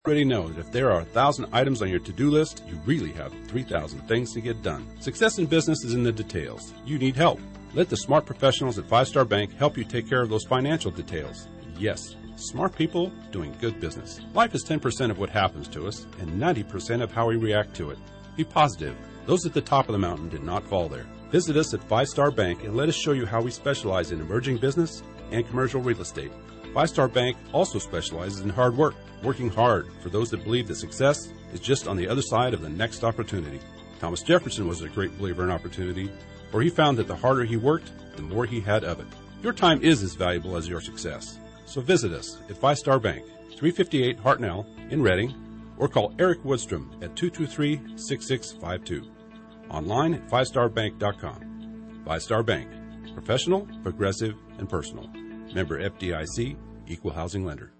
Already know that if there are 1,000 items on your to-do list, you really have 3,000 things to get done. Success in business is in the details. You need help. Let the smart professionals at Five Star Bank help you take care of those financial details. Yes, smart people doing good business. Life is 10% of what happens to us and 90% of how we react to it. Be positive. Those at the top of the mountain did not fall there. Visit us at Five Star Bank and let us show you how we specialize in emerging business and commercial real estate. Five Star Bank also specializes in hard work, working hard for those that believe that success is just on the other side of the next opportunity. Thomas Jefferson was a great believer in opportunity, for he found that the harder he worked, the more he had of it. Your time is as valuable as your success. So visit us at Five Star Bank, 358 Hartnell in Reading, or call Eric Woodstrom at 223-6652. Online at fivestarbank.com. Five Star Bank, professional, progressive, and personal. Member FDIC, Equal Housing Lender.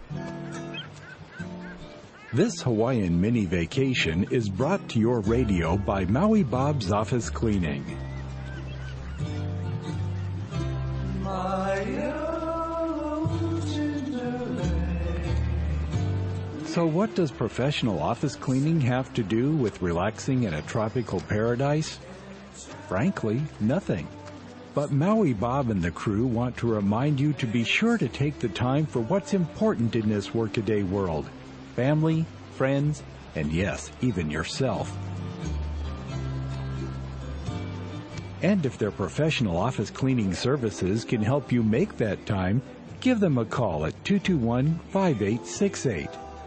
This Hawaiian mini vacation is brought to your radio by Maui Bob's Office Cleaning. So what does professional office cleaning have to do with relaxing in a tropical paradise? Frankly, nothing. But Maui Bob and the crew want to remind you to be sure to take the time for what's important in this workaday world. Family, friends, and yes, even yourself. And if their professional office cleaning services can help you make that time, give them a call at 221-5868.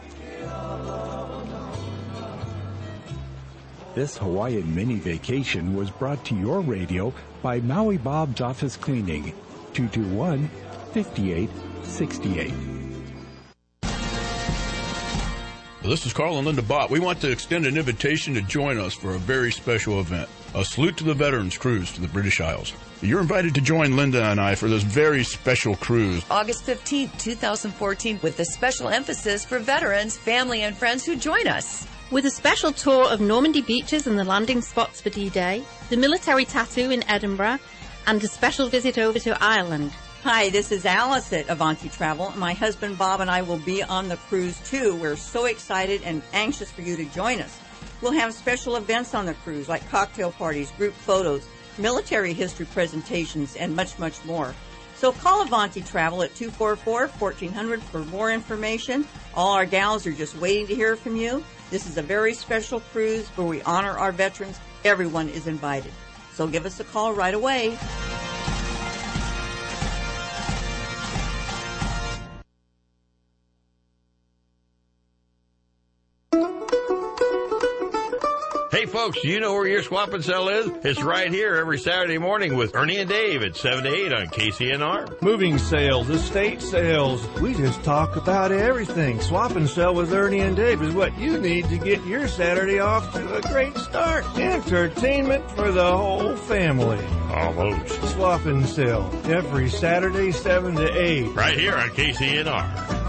This Hawaiian mini vacation was brought to your radio by Maui Bob's Office Cleaning, 221-5868. This is Carl and Linda Bott. We want to extend an invitation to join us for a very special event, a Salute to the Veterans cruise to the British Isles. You're invited to join Linda and I for this very special cruise. August 15th, 2014, with a special emphasis for veterans, family, and friends who join us. With a special tour of Normandy beaches and the landing spots for D-Day, the military tattoo in Edinburgh, and a special visit over to Ireland. Hi, this is Alice at Avanti Travel. My husband Bob and I will be on the cruise too. We're so excited and anxious for you to join us. We'll have special events on the cruise like cocktail parties, group photos, military history presentations, and much, much more. So call Avanti Travel at 244-1400 for more information. All our gals are just waiting to hear from you. This is a very special cruise where we honor our veterans. Everyone is invited. So give us a call right away. Hey folks, do you know where your swap and sell is? It's right here every Saturday morning with Ernie and Dave at 7 to 8 on KCNR. Moving sales, estate sales, we just talk about everything. Swap and sell with Ernie and Dave is what you need to get your Saturday off to a great start. Entertainment for the whole family. Almost. Swap and sell every Saturday 7 to 8. Right here on KCNR.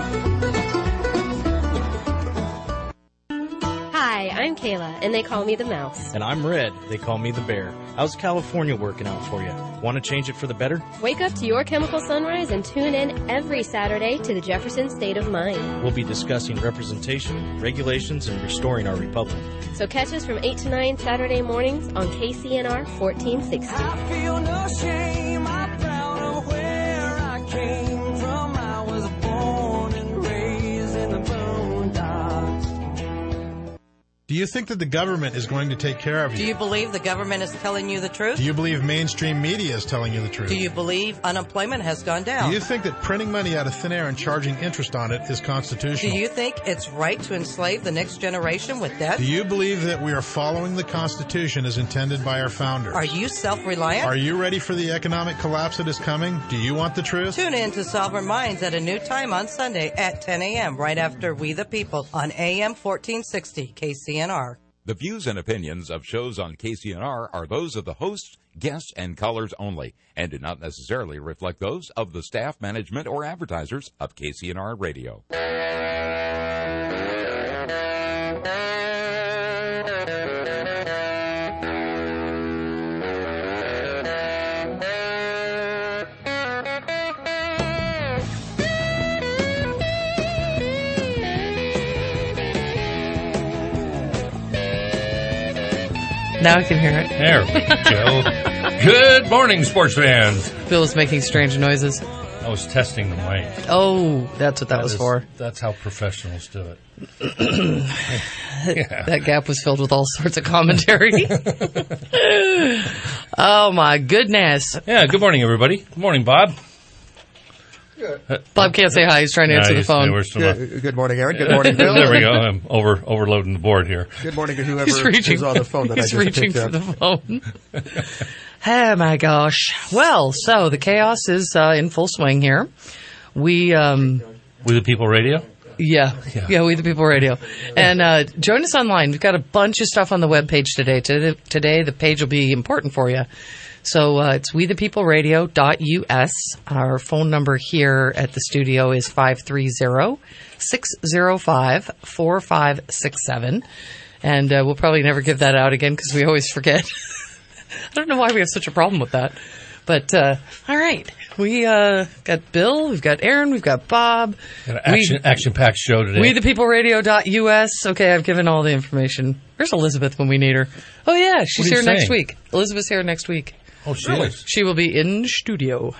Hi, I'm Kayla, and they call me the Mouse. And I'm Red. They call me the Bear. How's California working out for you? Want to change it for the better? Wake up to your chemical sunrise and tune in every Saturday to the Jefferson State of Mind. We'll be discussing representation, regulations, and restoring our republic. So catch us from 8 to 9 Saturday mornings on KCNR 1460. I feel no shame. I'm proud of where I came from. I was born and raised in the boondocks. Do you think that the government is going to take care of you? Do you believe the government is telling you the truth? Do you believe mainstream media is telling you the truth? Do you believe unemployment has gone down? Do you think that printing money out of thin air and charging interest on it is constitutional? Do you think it's right to enslave the next generation with debt? Do you believe that we are following the Constitution as intended by our founders? Are you self-reliant? Are you ready for the economic collapse that is coming? Do you want the truth? Tune in to Sovereign Minds at a new time on Sunday at 10 a.m. right after We the People on AM 1460 KCNR. The views and opinions of shows on KCNR are those of the hosts, guests, and callers only, and do not necessarily reflect those of the staff, management, or advertisers of KCNR Radio. Now I can hear it. There we go. Good morning, sports fans. Bill was making strange noises. I was testing the mic. Oh, that's what that was for. That's how professionals do it. Yeah. That gap was filled with all sorts of commentary. Oh, my goodness. Yeah, good morning, everybody. Good morning, Bob. Bob can't say hi. He's trying to answer the phone. Good morning, Aaron. Good morning, Bill. There we go. I'm overloading the board here. Good morning to whoever is on the phone that I just reaching picked for up. the phone. Oh, my gosh. Well, so the chaos is in full swing here. We the People Radio? Yeah, We the People Radio. And join us online. We've got a bunch of stuff on the webpage today. Today, the page will be important for you. So it's wethepeopleradio.us. Our phone number here at the studio is 530-605-4567. And we'll probably never give that out again because we always forget. I don't know why we have such a problem with that. But, all right. We got Bill, we've got Aaron, we've got Bob. Got an action-packed show today. wethepeopleradio.us. Okay, I've given all the information. Where's Elizabeth when we need her? Oh, yeah, she's here next week. Elizabeth's here next week. Oh, she is? She will be in studio.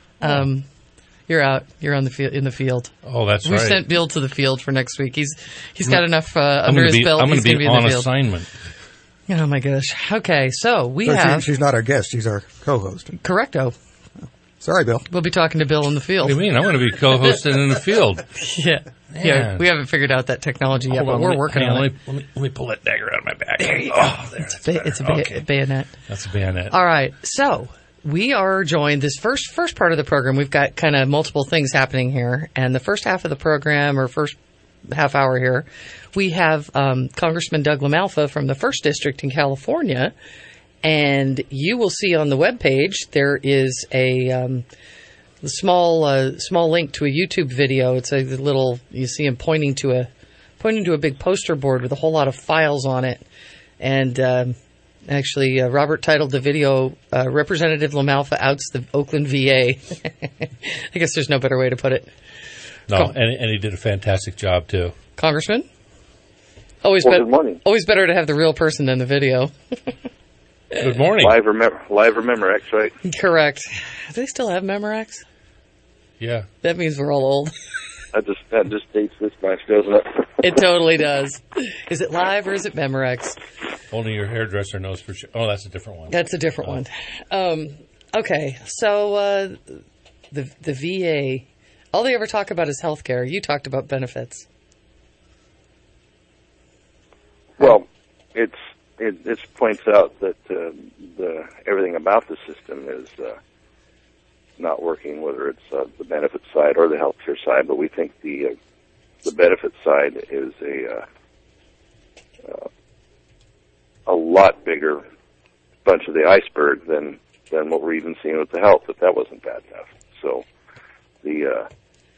You're out. You're in the field. Oh, that's right. We've sent Bill to the field for next week. He's got enough under his belt. I'm going to be on the field. assignment. Oh, my gosh. Okay, so we have... She's not our guest. She's our co-host. Correcto. Sorry, Bill. We'll be talking to Bill in the field. What do you mean? I'm going to be co-hosting in the field. Yeah, we haven't figured out that technology yet, but we're working on it. Let me pull that dagger out of my back. There you go. It's a bayonet. That's a bayonet. All right, so we are joined this first part of the program. We've got kind of multiple things happening here, and the first half of the program, or first half hour here, we have Congressman Doug LaMalfa from the 1st District in California, and you will see on the webpage there is a small link to a YouTube video. It's a little, you see him pointing to a big poster board with a whole lot of files on it, and actually Robert titled the video Representative LaMalfa outs the Oakland VA. I guess there's no better way to put it. No, and he did a fantastic job too. Congressman? Always better to have the real person than the video. Good morning. Live Memorex, right? Correct. Do they still have Memorex? Yeah. That means we're all old. That just dates this much, doesn't it? It totally does. Is it Live or is it Memorex? Only your hairdresser knows for sure. Oh, that's a different one. That's a different one. Okay, so the VA, all they ever talk about is health care. You talked about benefits. Well, it points out that everything about the system is not working, whether it's the benefit side or the healthcare side. But we think the benefit side is a lot bigger bunch of the iceberg than what we're even seeing with the health. If that wasn't bad enough, so the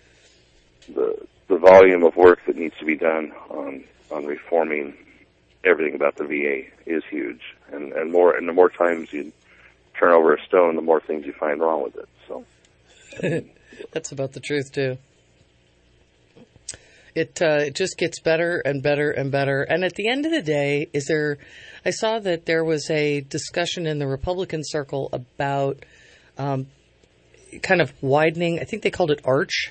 volume of work that needs to be done on reforming everything about the VA is huge, and the more times you turn over a stone, the more things you find wrong with it. So that's about the truth too. It just gets better and better and better. And at the end of the day, I saw that there was a discussion in the Republican circle about kind of widening. I think they called it ARCH.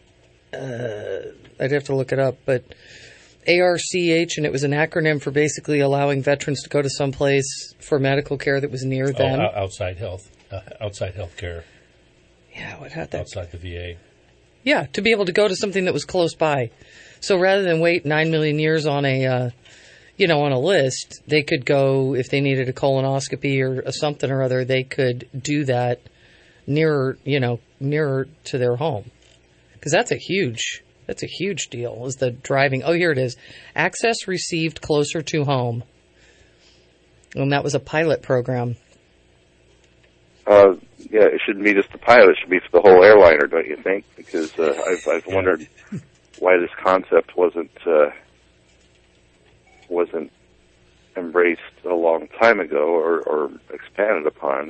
I'd have to look it up, but ARCH, and it was an acronym for basically allowing veterans to go to some place for medical care that was near them. Outside health care. Yeah, what had that? Outside the VA. Yeah, to be able to go to something that was close by. So rather than wait 9 million years on on a list, they could go, if they needed a colonoscopy or something or other, they could do that nearer to their home. Because that's a huge deal, is the driving. Oh, here it is. Access received closer to home. And that was a pilot program. Yeah, it shouldn't be just the pilot. It should be for the whole airliner, don't you think? Because I've wondered why this concept wasn't embraced a long time ago or expanded upon.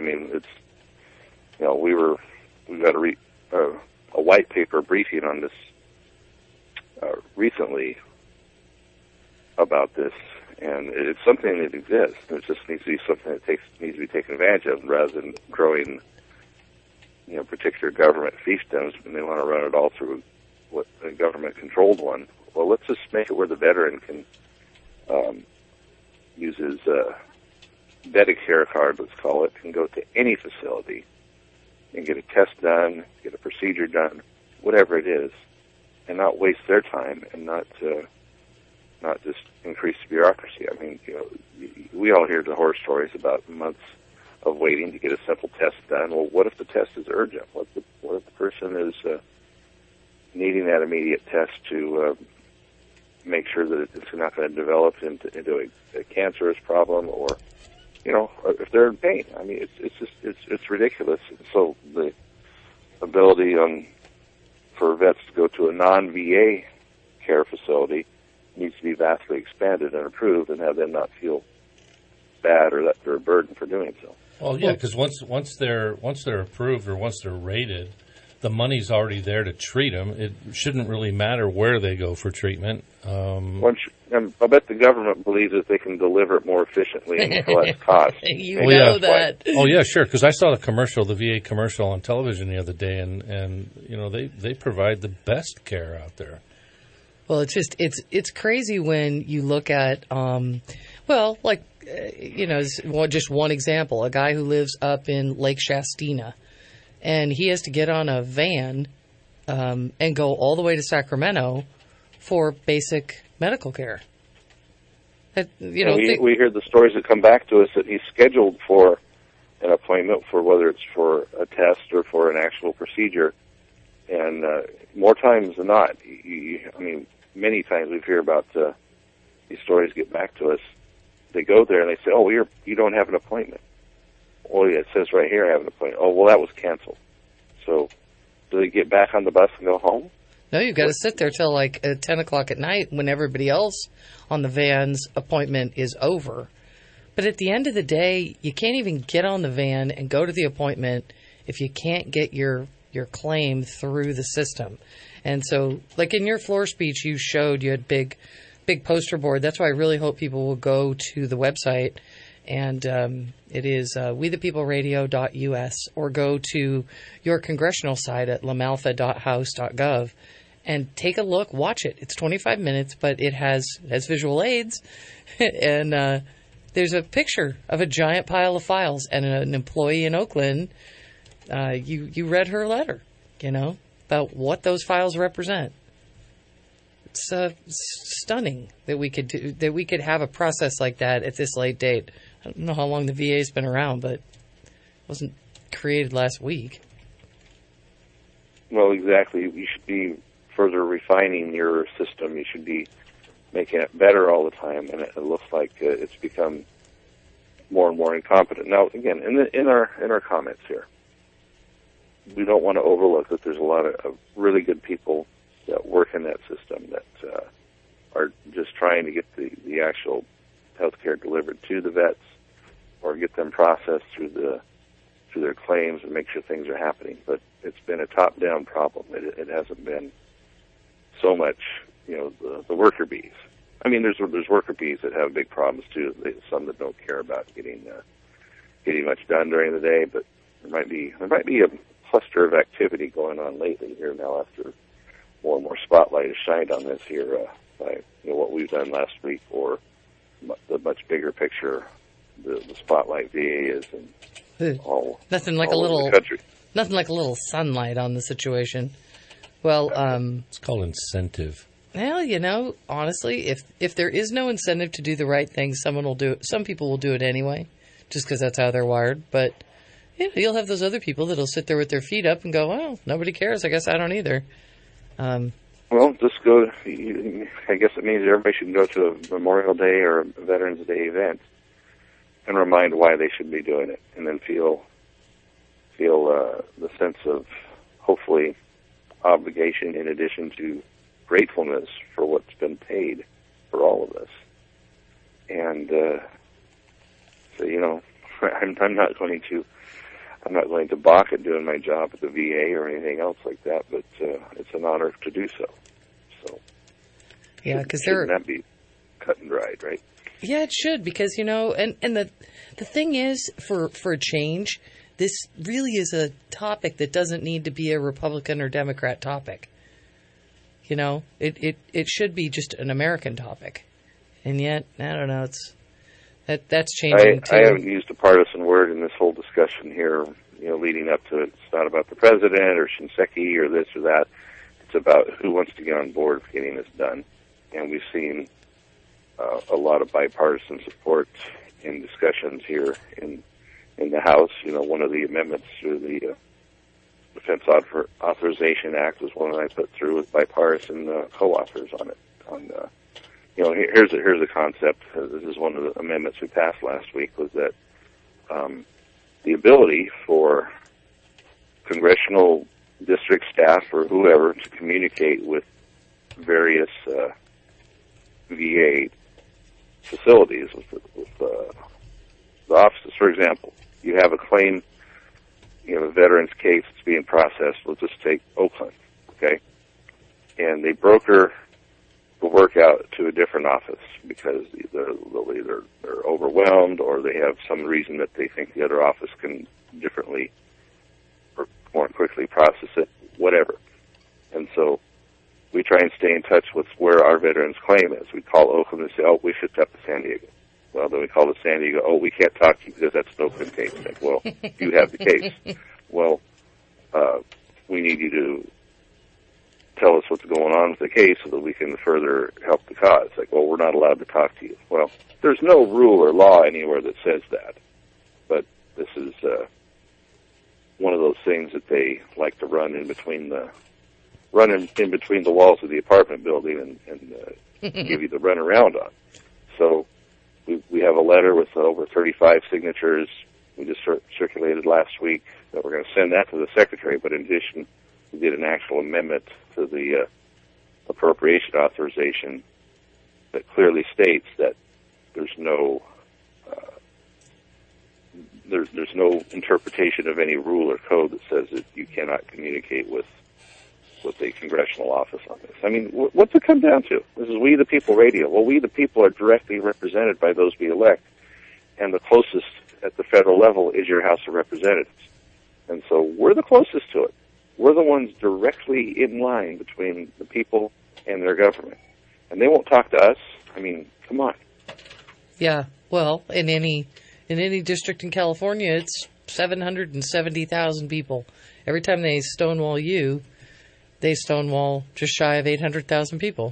We got a white paper briefing on this recently about this, And it's something that exists. It just needs to be something that needs to be taken advantage of, rather than growing, particular government fiefdoms, and they want to run it all through what a government-controlled one. Well, let's just make it where the veteran can use his Medicare card, let's call it, can go to any facility and get a test done, get a procedure done, whatever it is, and not waste their time and not just increase the bureaucracy. I mean, we all hear the horror stories about months of waiting to get a simple test done. Well, what if the test is urgent? What if the person is needing that immediate test to make sure that it's not going to develop into a cancerous problem, or if they're in pain? I mean, it's ridiculous. So the ability for vets to go to a non-VA care facility needs to be vastly expanded and approved, and have them not feel bad or that they're a burden for doing so. Well, yeah, because once they're approved or once they're rated, the money's already there to treat them. It shouldn't really matter where they go for treatment. I bet the government believes that they can deliver it more efficiently and for less cost. That. Oh, yeah, sure, because I saw the VA commercial on television the other day, and they provide the best care out there. Well, it's crazy when you look at, just one example, a guy who lives up in Lake Shastina, and he has to get on a van and go all the way to Sacramento for basic medical care. We hear the stories that come back to us that he's scheduled for an appointment for whether it's for a test or for an actual procedure, and more times than not, many times we hear about these stories get back to us. They go there and they say, "Oh, you don't have an appointment." "Oh, yeah, it says right here I have an appointment." "Oh, well, that was canceled." So, do they get back on the bus and go home? No, you've got to sit there till 10 o'clock at night when everybody else on the van's appointment is over. But at the end of the day, you can't even get on the van and go to the appointment if you can't get your claim through the system. And so, like in your floor speech, you showed you had big poster board. That's why I really hope people will go to the website, and it is wethepeopleradio.us, or go to your congressional site at lamalfa.house.gov and take a look, watch it. It's 25 minutes, but it has visual aids, and there's a picture of a giant pile of files, and an employee in Oakland, you read her letter, about what those files represent. It's stunning that we could have a process like that at this late date. I don't know how long the VA's been around, but it wasn't created last week. Well, exactly. You should be further refining your system. You should be making it better all the time, and it looks like it's become more and more incompetent. Now, again, in our comments here, we don't want to overlook that there's a lot of really good people that work in that system that are just trying to get the actual health care delivered to the vets, or get them processed through their claims and make sure things are happening. But it's been a top-down problem. It hasn't been so much, the worker bees. I mean, there's worker bees that have big problems too. Some that don't care about getting much done during the day, but there might be a cluster of activity going on lately here now after more and more spotlight is shined on this here by what we've done last week, or the much bigger picture the Spotlight VA is, and all nothing like all a little over the country. Nothing like a little sunlight on the situation. Well, it's called incentive. Well, honestly, if there is no incentive to do the right thing, someone will do it. Some people will do it anyway, just because that's how they're wired. But you'll have those other people that'll sit there with their feet up and go, "Well, nobody cares. I guess I don't either." Well, just go. I guess it means everybody should go to a Memorial Day or a Veterans Day event and remind why they should be doing it, and then feel the sense of, hopefully, obligation in addition to gratefulness for what's been paid for all of this. And so, I'm not going to balk at doing my job at the VA or anything else like that, but it's an honor to do so. So yeah, because shouldn't that be cut and dried, right? Yeah, it should, because, you know, and the thing is, for a change, this really is a topic that doesn't need to be a Republican or Democrat topic. You know, it should be just an American topic. And yet, I don't know, that's changing too. I haven't used a partisan word in this whole discussion here, you know, leading up to it. It's not about the president or Shinseki or this or that. It's about who wants to get on board for getting this done. And we've seen a lot of bipartisan support in discussions here in the House. You know, one of the amendments to the Defense Authorization Act was one that I put through with bipartisan co-authors on it. You know, here's a concept. This is one of the amendments we passed last week, was that the ability for congressional district staff or whoever to communicate with various VA facilities, with the offices. For example, you have a claim, you have a veteran's case that's being processed. Let's just take Oakland, okay? And they broker the work out to a different office because they're overwhelmed, or they have some reason that they think the other office can differently or more quickly process it, whatever. And so we try and stay in touch with where our veterans' claim is. We call Oakland and say, oh, we shipped up to San Diego. Well, then we call to San Diego, oh, we can't talk to you because that's an Oakland case. Like, well, you have the case. Well, we need you to tell us what's going on with the case so that we can further help the cause. Like, well, we're not allowed to talk to you. Well, there's no rule or law anywhere that says that. But this is one of those things that they like to run in between the walls of the apartment building and give you the runaround on. So we have a letter with over 35 signatures we just circulated last week that we're going to send that to the Secretary. But in addition, we did an actual amendment to the appropriation authorization that clearly states that there's no interpretation of any rule or code that says that you cannot communicate with a congressional office on this. I mean, what's it come down to? This is We the People radio. Well, we the people are directly represented by those we elect, and the closest at the federal level is your House of Representatives. And so we're the closest to it. We're the ones directly in line between the people and their government. And they won't talk to us. I mean, come on. Yeah, well, in any district in California, it's 770,000 people. Every time they stonewall you, they stonewall just shy of 800,000 people.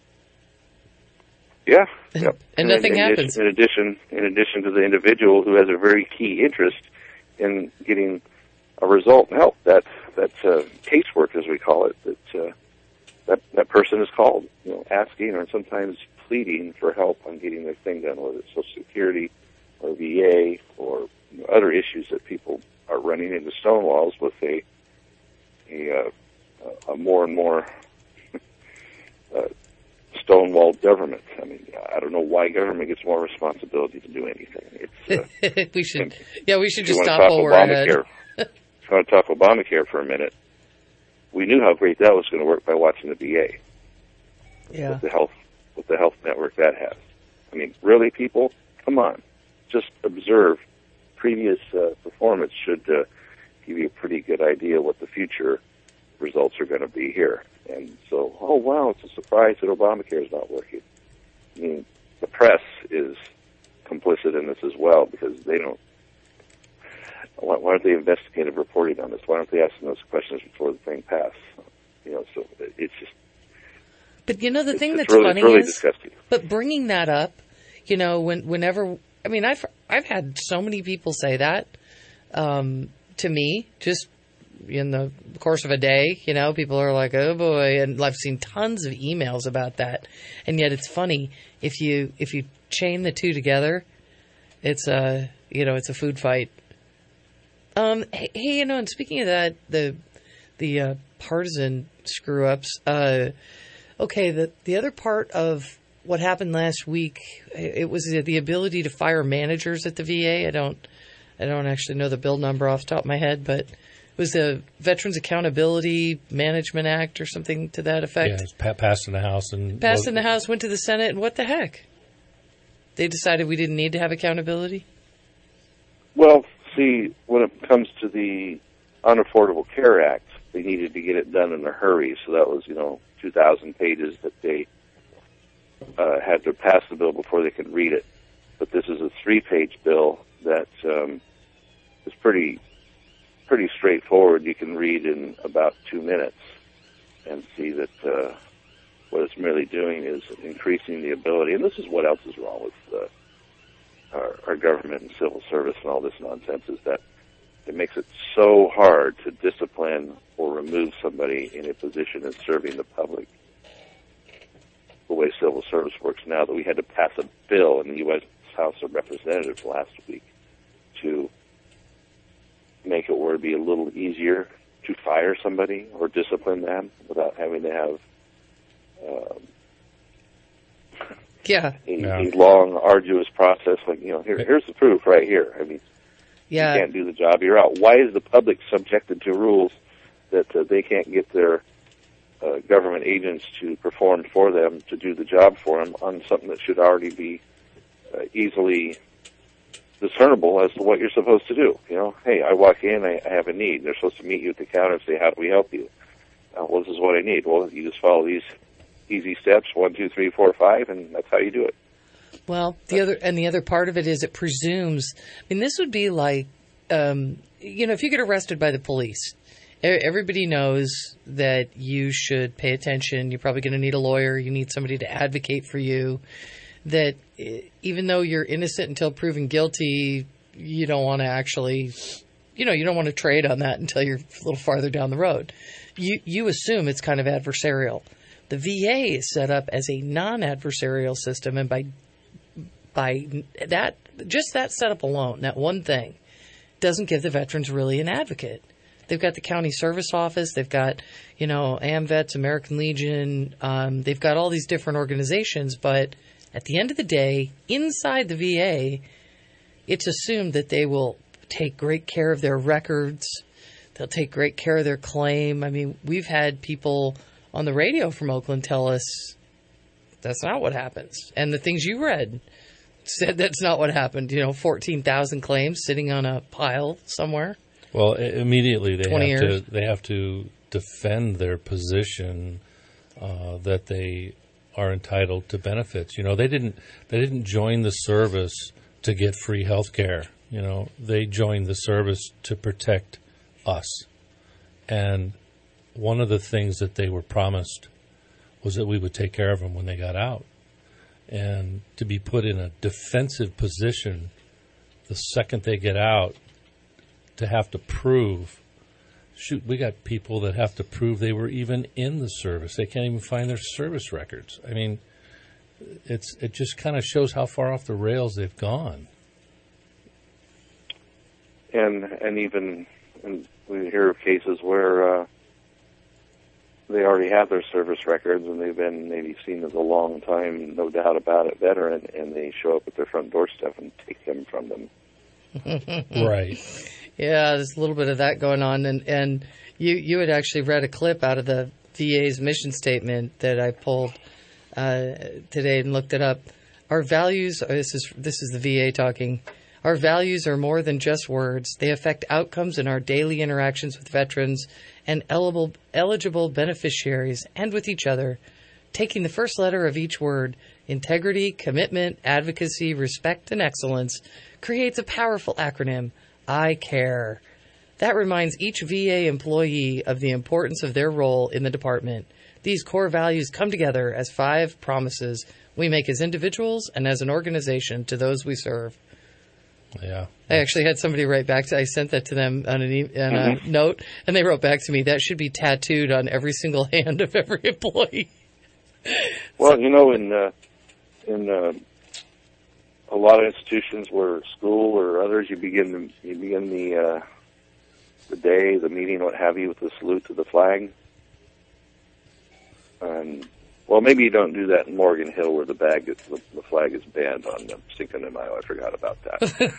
Yeah. And nothing happens. In addition to the individual who has a very key interest in getting a result and help, that casework, as we call it, that person is called, you know, asking or sometimes pleading for help on getting their thing done, whether it's Social Security or VA or other issues that people are running into stonewalls with a more and more stonewalled government. I mean, I don't know why government gets more responsibility to do anything. It's, we should just stop while we're ahead. If you want to talk Obamacare for a minute, we knew how great that was going to work by watching the VA. Yeah. With the health network that has. I mean, really, people, come on. Just observe previous performance should give you a pretty good idea what the future results are going to be here. And so, oh wow, it's a surprise that Obamacare is not working. I mean, the press is complicit in this as well because they don't. Why aren't they investigative reporting on this? Why aren't they asking those questions before the thing passed? You know, so it's just. But you know, the thing that's really, funny really is, disgusting. But bringing that up, you know, whenever, I mean, I've had so many people say that to me, just in the course of a day. You know, people are like, "Oh boy," and I've seen tons of emails about that. And yet, it's funny if you chain the two together, it's a food fight. Hey, you know, and speaking of that, the partisan screw ups. Okay, the other part of what happened last week, it was the ability to fire managers at the VA. I don't actually know the bill number off the top of my head, but it was the Veterans Accountability Management Act or something to that effect. Yeah, it's passed in the House went to the Senate, and what the heck? They decided we didn't need to have accountability? Well, see, when it comes to the Unaffordable Care Act, they needed to get it done in a hurry. So that was, 2,000 pages that they had to pass the bill before they could read it. But this is a 3-page bill that is pretty straightforward. You can read in about 2 minutes and see that what it's merely doing is increasing the ability. And this is what else is wrong with our government and civil service and all this nonsense, is that it makes it so hard to discipline or remove somebody in a position of serving the public. The way civil service works now, that we had to pass a bill in the U.S. House of Representatives last week to make it where it'd be a little easier to fire somebody or discipline them without having to have a long, arduous process. Like, here's the proof right here. I mean, you can't do the job, you're out. Why is the public subjected to rules that they can't get their government agents to perform for them, to do the job for them on something that should already be easily discernible as to what you're supposed to do? Hey, I walk in, I have a need. They're supposed to meet you at the counter and say, how do we help you? Well, this is what I need. Well, you just follow these easy steps, 1, 2, 3, 4, 5, and that's how you do it. Well, the other part of it is it presumes. I mean, this would be like, if you get arrested by the police, everybody knows that you should pay attention. You're probably going to need a lawyer. You need somebody to advocate for you. That even though you're innocent until proven guilty, you don't want to actually, you don't want to trade on that until you're a little farther down the road. You assume it's kind of adversarial. The VA is set up as a non-adversarial system, and by that, just that setup alone, that one thing, doesn't give the veterans really an advocate. They've got the county service office, they've got, AMVETS, American Legion, they've got all these different organizations, but at the end of the day, inside the VA, it's assumed that they will take great care of their records, they'll take great care of their claim. I mean, we've had people on the radio from Oakland tell us that's not what happens. And the things you read said that's not what happened. 14,000 claims sitting on a pile somewhere. Well, immediately they have to defend their position that they are entitled to benefits. They didn't join the service to get free health care. They joined the service to protect us. And one of the things that they were promised was that we would take care of them when they got out. And to be put in a defensive position the second they get out, to have to prove, we got people that have to prove they were even in the service. They can't even find their service records. I mean, it just kind of shows how far off the rails they've gone. And even we hear of cases where they already have their service records and they've been maybe seen as a long time, no doubt about it, veteran, and they show up at their front doorstep and take them from them. Right. Yeah, there's a little bit of that going on. And you had actually read a clip out of the VA's mission statement that I pulled today and looked it up. Our values, this is the VA talking, our values are more than just words. They affect outcomes in our daily interactions with veterans and eligible beneficiaries and with each other. Taking the first letter of each word, integrity, commitment, advocacy, respect, and excellence, creates a powerful acronym, I CARE. That reminds each VA employee of the importance of their role in the department. These core values come together as 5 promises we make as individuals and as an organization to those we serve. Yeah. I actually had somebody write back I sent that to them on a note, and they wrote back to me, that should be tattooed on every single hand of every employee. Well, in a lot of institutions where school or others, you begin the day, the meeting, what have you, with the salute to the flag. And well, maybe you don't do that in Morgan Hill, where the flag is banned on Cinco de Mayo. I forgot about that.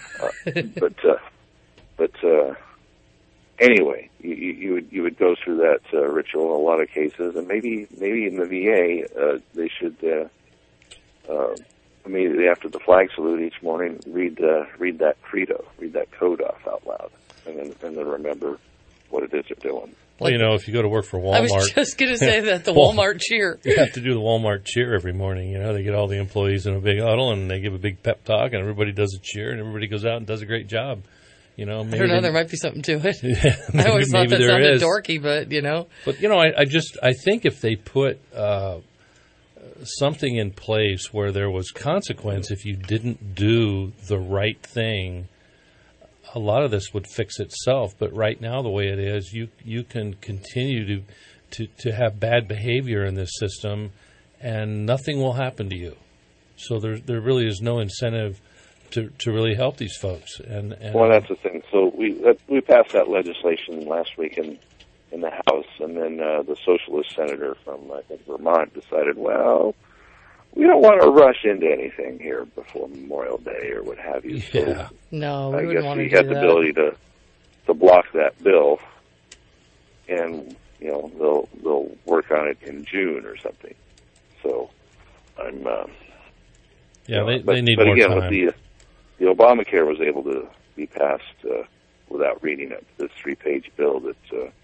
But anyway, you would go through that ritual in a lot of cases, and maybe in the VA they should immediately after the flag salute each morning, read that credo, read that code off out loud, and then remember what it is they're doing. Well, if you go to work for Walmart... I was just going to say that, the Walmart cheer. You have to do the Walmart cheer every morning. They get all the employees in a big huddle, and they give a big pep talk, and everybody does a cheer, and everybody goes out and does a great job. Maybe I don't know, there might be something to it. Yeah, I always thought that sounded dorky, but, But, I think if they put something in place where there was consequence if you didn't do the right thing, a lot of this would fix itself. But right now, the way it is, you can continue to have bad behavior in this system, and nothing will happen to you. So there really is no incentive to really help these folks. And well, that's the thing. So we passed that legislation last week in the House, and then the socialist senator from, I think, Vermont decided, well, we don't want to rush into anything here before Memorial Day or what have you. Yeah. So no, I we wouldn't want to do guess he had the ability to block that bill, and they'll work on it in June or something. So I'm they need more again, time. With the Obamacare was able to be passed without reading it. This 3-page bill that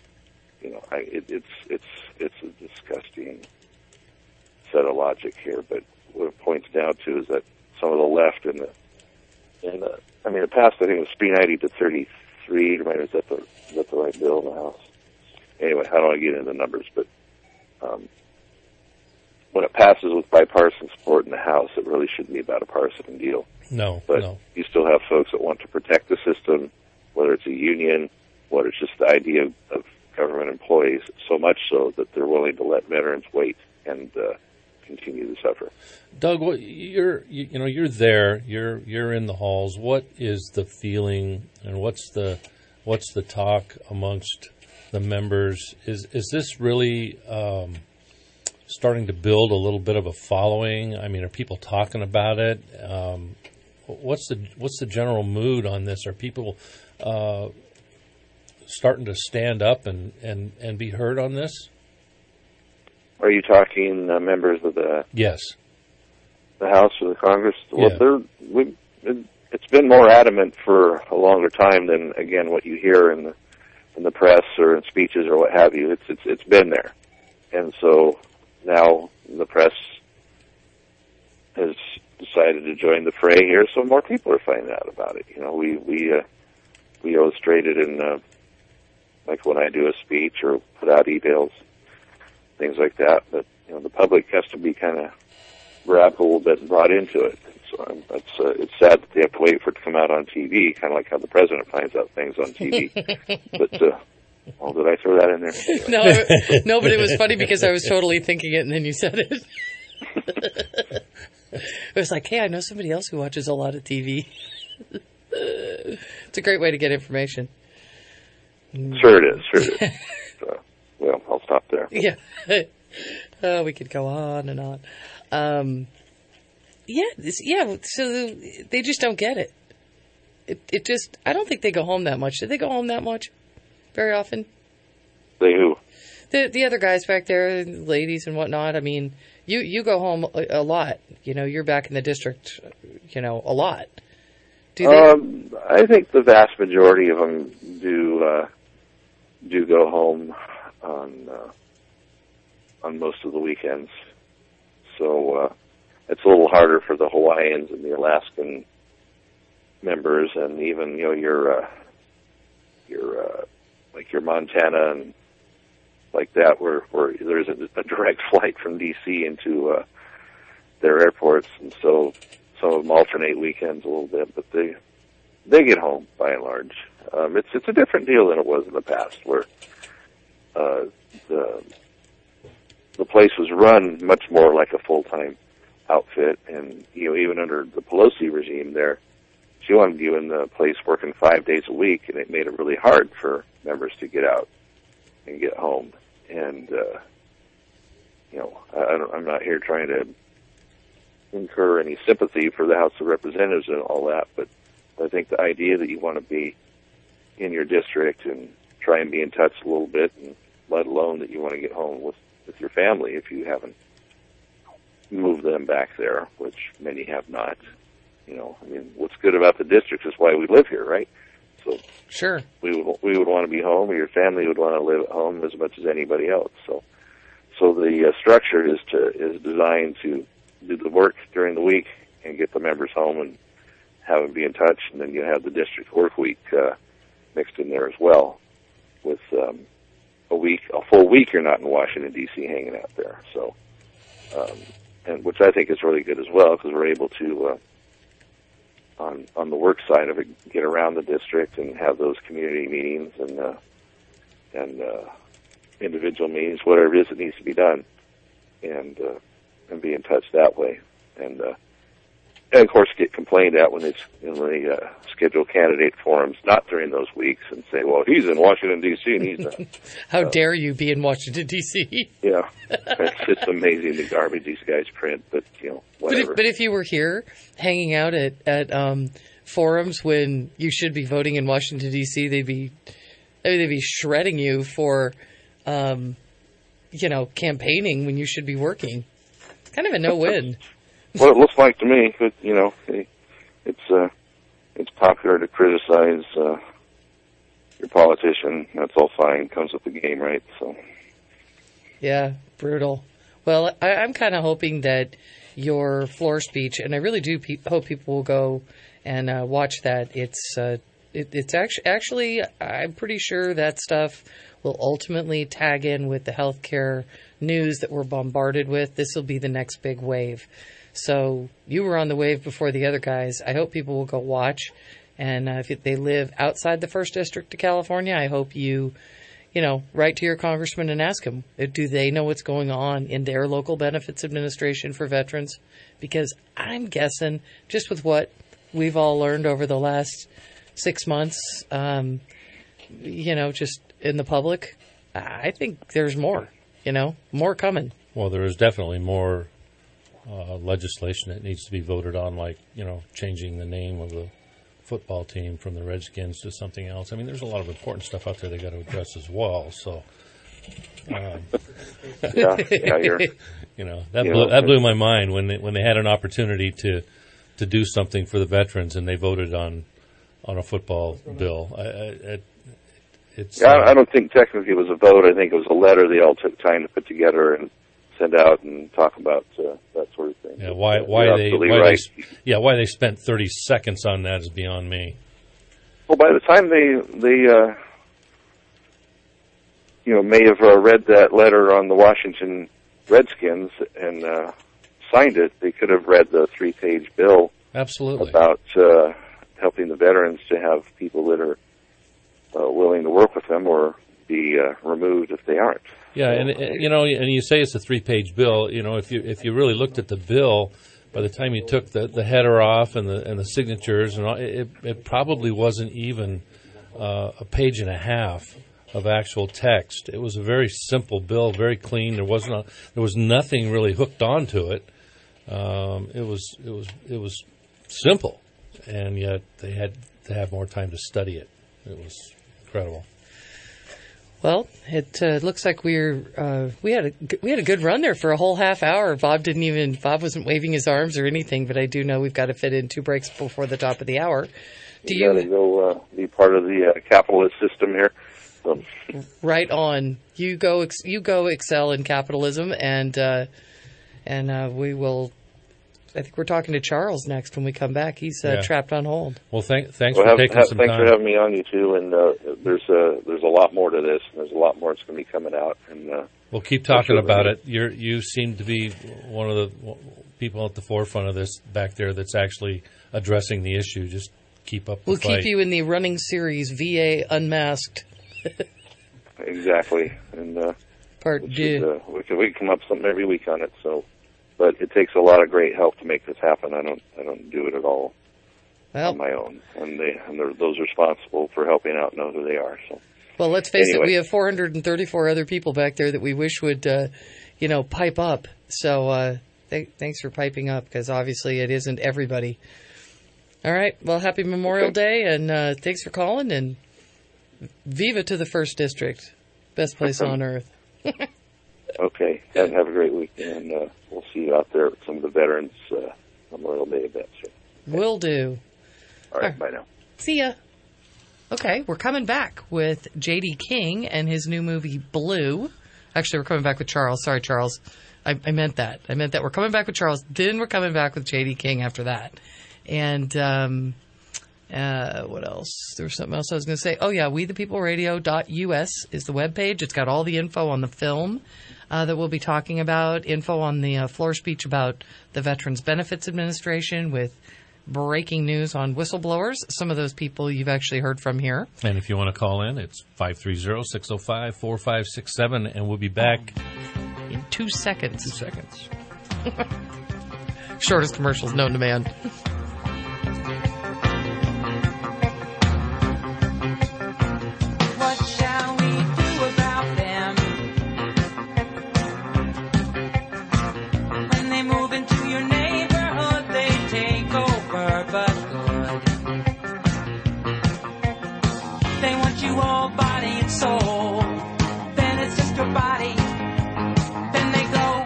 it's a disgusting set of logic here. But what it points down to is that some of the left it passed, I think it was 390 to 33. Is that the right bill in the House? Anyway, I don't want to get into the numbers, but when it passes with bipartisan support in the House, it really shouldn't be about a partisan deal. But you still have folks that want to protect the system, whether it's a union, whether it's just the idea of government employees, so much so that they're willing to let veterans wait and continue to suffer. Doug, you're there. You're in the halls. What is the feeling, and what's the talk amongst the members? Is this really starting to build a little bit of a following? I mean, are people talking about it? What's the general mood on this? Are people starting to stand up and be heard on this? Are you talking members of the House or the Congress? Yeah. Well, it's been more adamant for a longer time than, again, what you hear in the press or in speeches or what have you. It's been there, and so now the press has decided to join the fray here, so more people are finding out about it. We illustrated in like when I do a speech or put out emails, things like that. But the public has to be kind of grabbed a little bit and brought into it. So it's sad that they have to wait for it to come out on TV, kind of like how the president finds out things on TV. But did I throw that in there? No, but it was funny because I was totally thinking it, and then you said it. It was like, hey, I know somebody else who watches a lot of TV. It's a great way to get information. Sure it is. Well, I'll stop there. Yeah. We could go on and on. So they just don't get it. It just, I don't think they go home that much. Do they go home that much? Very often? They who? The other guys back there, ladies and whatnot. I mean, you go home a lot. You're back in the district, a lot. Do they? I think the vast majority of them do go home on most of the weekends. So it's a little harder for the Hawaiians and the Alaskan members, and even your like your Montana and like that, where there isn't a direct flight from D.C. into their airports, and so some of them alternate weekends a little bit, but they get home by and large. It's a different deal than it was in the past, where the place was run much more like a full-time outfit, and even under the Pelosi regime there, she wanted you in the place working 5 days a week, and it made it really hard for members to get out and get home. And I'm not here trying to incur any sympathy for the House of Representatives and all that, but I think the idea that you want to be in your district and try and be in touch a little bit, and let alone that you want to get home with your family if you haven't move them back there, which many have not. You know, I mean, what's good about the district is why we live here, right? So sure, we would want to be home, or your family would want to live at home as much as anybody else. So the structure is designed to do the work during the week and get the members home and have them be in touch, and then you have the district work week mixed in there as well, with a full week you're not in Washington D.C. hanging out there. So, and which I think is really good as well, because we're able to on the work side of it get around the district and have those community meetings and individual meetings, whatever it is that needs to be done, and be in touch that way. And of course, get complained at when they schedule candidate forums not during those weeks and say, "Well, he's in Washington D.C. and he's not." How dare you be in Washington D.C.? Yeah, it's just amazing the garbage these guys print. But whatever. But if you were here hanging out at forums when you should be voting in Washington D.C., they'd be shredding you for campaigning when you should be working. Kind of a no-win. Well, it looks like to me, but it's popular to criticize your politician. That's all fine. Comes with the game, right? So. Yeah, brutal. Well, I'm kind of hoping that your floor speech, and I really do hope people will go and watch that. It's actually I'm pretty sure that stuff will ultimately tag in with the healthcare news that we're bombarded with. This will be the next big wave. So you were on the wave before the other guys. I hope people will go watch. And if they live outside the 1st District of California, I hope you write to your congressman and ask them, do they know what's going on in their local benefits administration for veterans? Because I'm guessing, just with what we've all learned over the last 6 months, just in the public, I think there's more, more coming. Well, there is definitely more legislation that needs to be voted on, like, changing the name of the football team from the Redskins to something else. I mean, there's a lot of important stuff out there they got to address as well. So, that blew my mind when they had an opportunity to do something for the veterans and they voted on a football bill. I don't think technically it was a vote. I think it was a letter they all took time to put together and send out and talk about that sort of thing. Yeah, why they spent 30 seconds on that is beyond me. Well, by the time they may have read that letter on the Washington Redskins and signed it, they could have read the 3-page bill. Absolutely. About helping the veterans to have people that are willing to work with them or be removed if they aren't. Yeah, and you say it's a 3-page bill. If you really looked at the bill, by the time you took the header off and the signatures and all, it probably wasn't even a page and a half of actual text. It was a very simple bill, very clean. There was nothing really hooked onto it. It was simple, and yet they had to have more time to study it. It was incredible. Well, it looks like we had a good run there for a whole half hour. Bob wasn't waving his arms or anything, but I do know we've got to fit in 2 breaks before the top of the hour. You got to go be part of the capitalist system here. So. Right on. You go excel in capitalism, and we will. I think we're talking to Charles next when we come back. He's trapped on hold. Well, thanks for taking some time. Thanks for having me on, you two. And there's a lot more to this. And there's a lot more that's going to be coming out. And we'll keep talking about it. You seem to be one of the people at the forefront of this back there that's actually addressing the issue. Just keep up the fight. We'll keep you in the running series, VA Unmasked. Exactly. And Part 2. We come up with something every week on it. So. But it takes a lot of great help to make this happen. I don't do it at all on my own, and those responsible for helping out know who they are. So, well, let's face it, we have 434 other people back there that we wish would, pipe up. So, thanks for piping up, because obviously it isn't everybody. All right. Well, happy Memorial Day, and thanks for calling, and viva to the 1st District, best place on earth. Okay. Have a great weekend. We'll see you out there at some of the Veterans Memorial Day events. Will do. All right. Bye now. See ya. Okay, we're coming back with J.D. King and his new movie, Blue. Actually, we're coming back with Charles. Sorry, Charles. I meant that. We're coming back with Charles. Then we're coming back with J.D. King after that. And what else? There was something else I was going to say. Oh, yeah, wethepeopleradio.us is the webpage. It's got all the info on the film that we'll be talking about, info on the floor speech about the Veterans Benefits Administration with breaking news on whistleblowers. Some of those people you've actually heard from here. And if you want to call in, it's 530-605-4567, and we'll be back in 2 seconds. 2 seconds. Shortest commercials known to man. What shall we do about them when they move into your neighborhood? They take over, but good. They want you all body and soul. Then it's just your body. Then they go.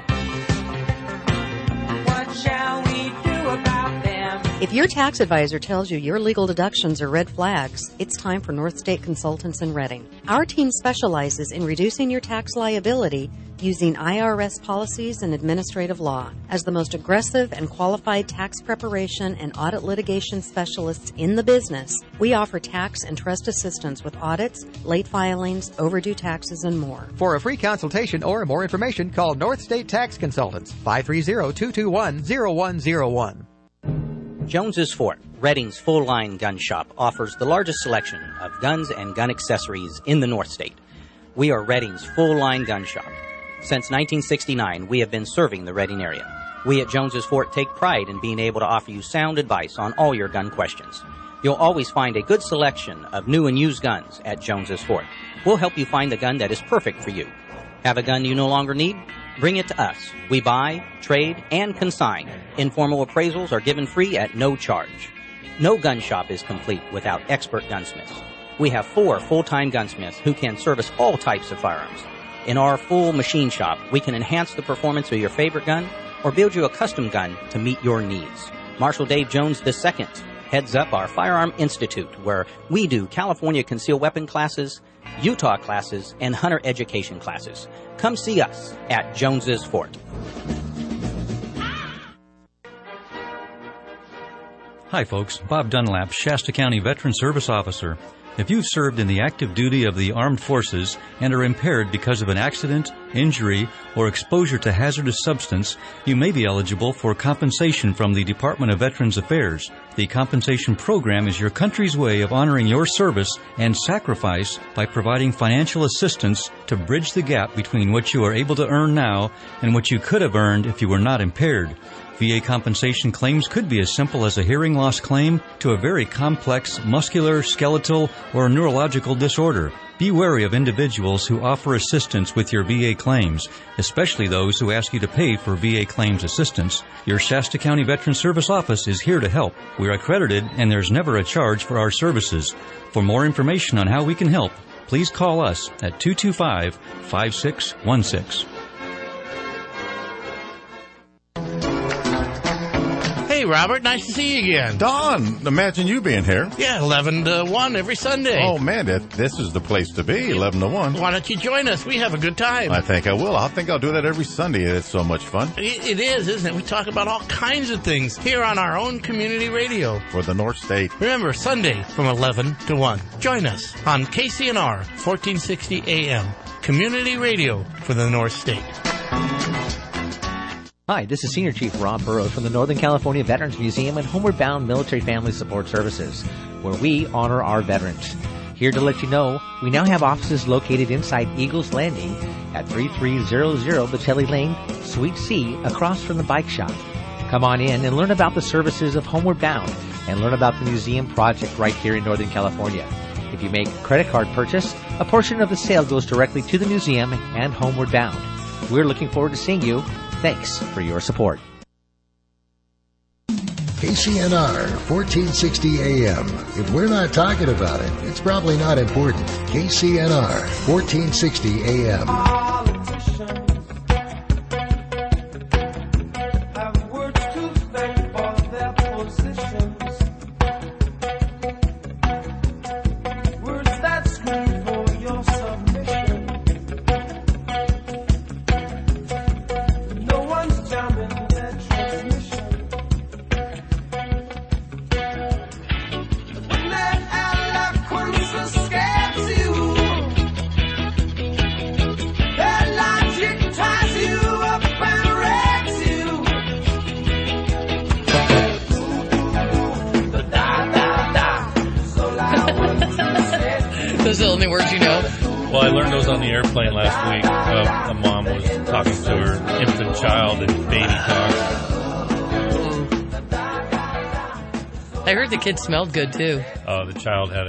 What shall we do about them? If your tax advisor tells you your legal deductions are red flags, it's time for North State Consultants in Reading. Our team specializes in reducing your tax liability using IRS policies and administrative law. As the most aggressive and qualified tax preparation and audit litigation specialists in the business, we offer tax and trust assistance with audits, late filings, overdue taxes, and more. For a free consultation or more information, call North State Tax Consultants, 530-221-0101. Jones's Fort, Reading's full-line gun shop, offers the largest selection of guns and gun accessories in the North State. We are Reading's full-line gun shop. Since 1969, we have been serving the Reading area. We at Jones's Fort take pride in being able to offer you sound advice on all your gun questions. You'll always find a good selection of new and used guns at Jones's Fort. We'll help you find the gun that is perfect for you. Have a gun you no longer need? Bring it to us. We buy, trade, and consign. Informal appraisals are given free at no charge. No gun shop is complete without expert gunsmiths. We have 4 full-time gunsmiths who can service all types of firearms. In our full machine shop, we can enhance the performance of your favorite gun or build you a custom gun to meet your needs. Marshal Dave Jones II heads up our Firearm Institute, where we do California concealed weapon classes, Utah classes, and hunter education classes. Come see us at Jones's Fort. Hi, folks. Bob Dunlap, Shasta County Veteran Service Officer. If you've served in the active duty of the armed forces and are impaired because of an accident, injury, or exposure to hazardous substance, you may be eligible for compensation from the Department of Veterans Affairs. The compensation program is your country's way of honoring your service and sacrifice by providing financial assistance to bridge the gap between what you are able to earn now and what you could have earned if you were not impaired. VA compensation claims could be as simple as a hearing loss claim to a very complex muscular, skeletal, or neurological disorder. Be wary of individuals who offer assistance with your VA claims, especially those who ask you to pay for VA claims assistance. Your Shasta County Veteran Service Office is here to help. We're accredited and there's never a charge for our services. For more information on how we can help, please call us at 225-5616. Hey, Robert, nice to see you again. Don, imagine you being here. Yeah, 11 to 1 every Sunday. Oh, man, this is the place to be, 11 to 1. Why don't you join us? We have a good time. I think I will. I think I'll do that every Sunday. It's so much fun. It is, isn't it? We talk about all kinds of things here on our own community radio. For the North State. Remember, Sunday from 11 to 1. Join us on KCNR 1460 AM, community radio for the North State. Hi, this is Senior Chief Rob Burrows from the Northern California Veterans Museum and Homeward Bound Military Family Support Services, where we honor our veterans. Here to let you know, we now have offices located inside Eagles Landing at 3300 Batelli Lane, Suite C, across from the bike shop. Come on in and learn about the services of Homeward Bound and learn about the museum project right here in Northern California. If you make a credit card purchase, a portion of the sale goes directly to the museum and Homeward Bound. We're looking forward to seeing you. Thanks for your support. KCNR 1460 AM. If we're not talking about it, it's probably not important. KCNR 1460 AM. Those are the only words you know? Well, I learned those on the airplane last week. A mom was talking to her infant child in baby talk. I heard the kid smelled good too. The child had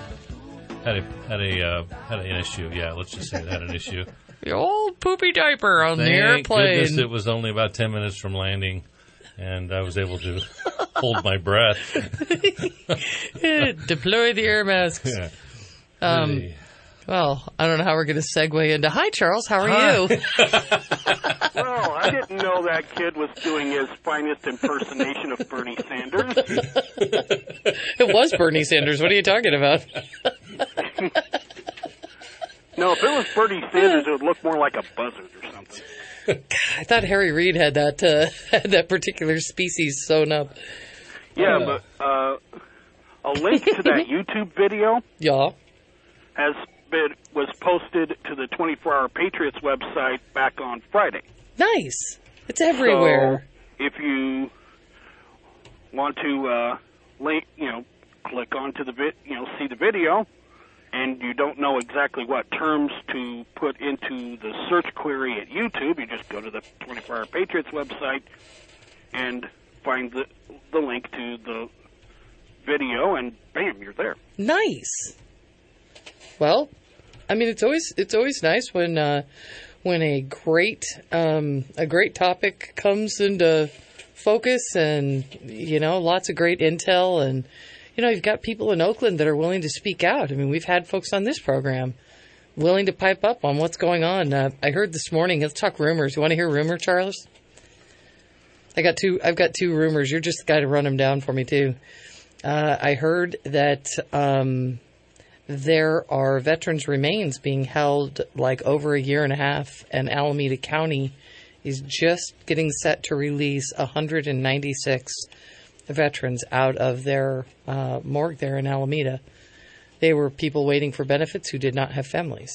an issue. Yeah, let's just say it had an issue. The old poopy diaper on the airplane. Goodness, it was only about 10 minutes from landing, and I was able to hold my breath. Deploy the air masks. Yeah. Well, I don't know how we're going to segue into. Hi, Charles. How are you? Well, I didn't know that kid was doing his finest impersonation of Bernie Sanders. It was Bernie Sanders. What are you talking about? No, if it was Bernie Sanders, it would look more like a buzzard or something. I thought Harry Reid had that particular species sewn up. Yeah, but a link to that YouTube video was posted to the 24-Hour Patriots website back on Friday. Nice. It's everywhere. So if you want to click onto the see the video, and you don't know exactly what terms to put into the search query at YouTube, you just go to the 24-Hour Patriots website and find the link to the video, and bam, you're there. Nice. Well, I mean, it's always nice when a great topic comes into focus, and lots of great intel, and you've got people in Oakland that are willing to speak out. I mean, we've had folks on this program willing to pipe up on what's going on. I heard this morning. Let's talk rumors. You want to hear rumor, Charles? I've got two rumors. You're just the guy to run them down for me too. I heard that there are veterans' remains being held like over a year and a half, and Alameda County is just getting set to release 196 veterans out of their morgue there in Alameda. They were people waiting for benefits who did not have families.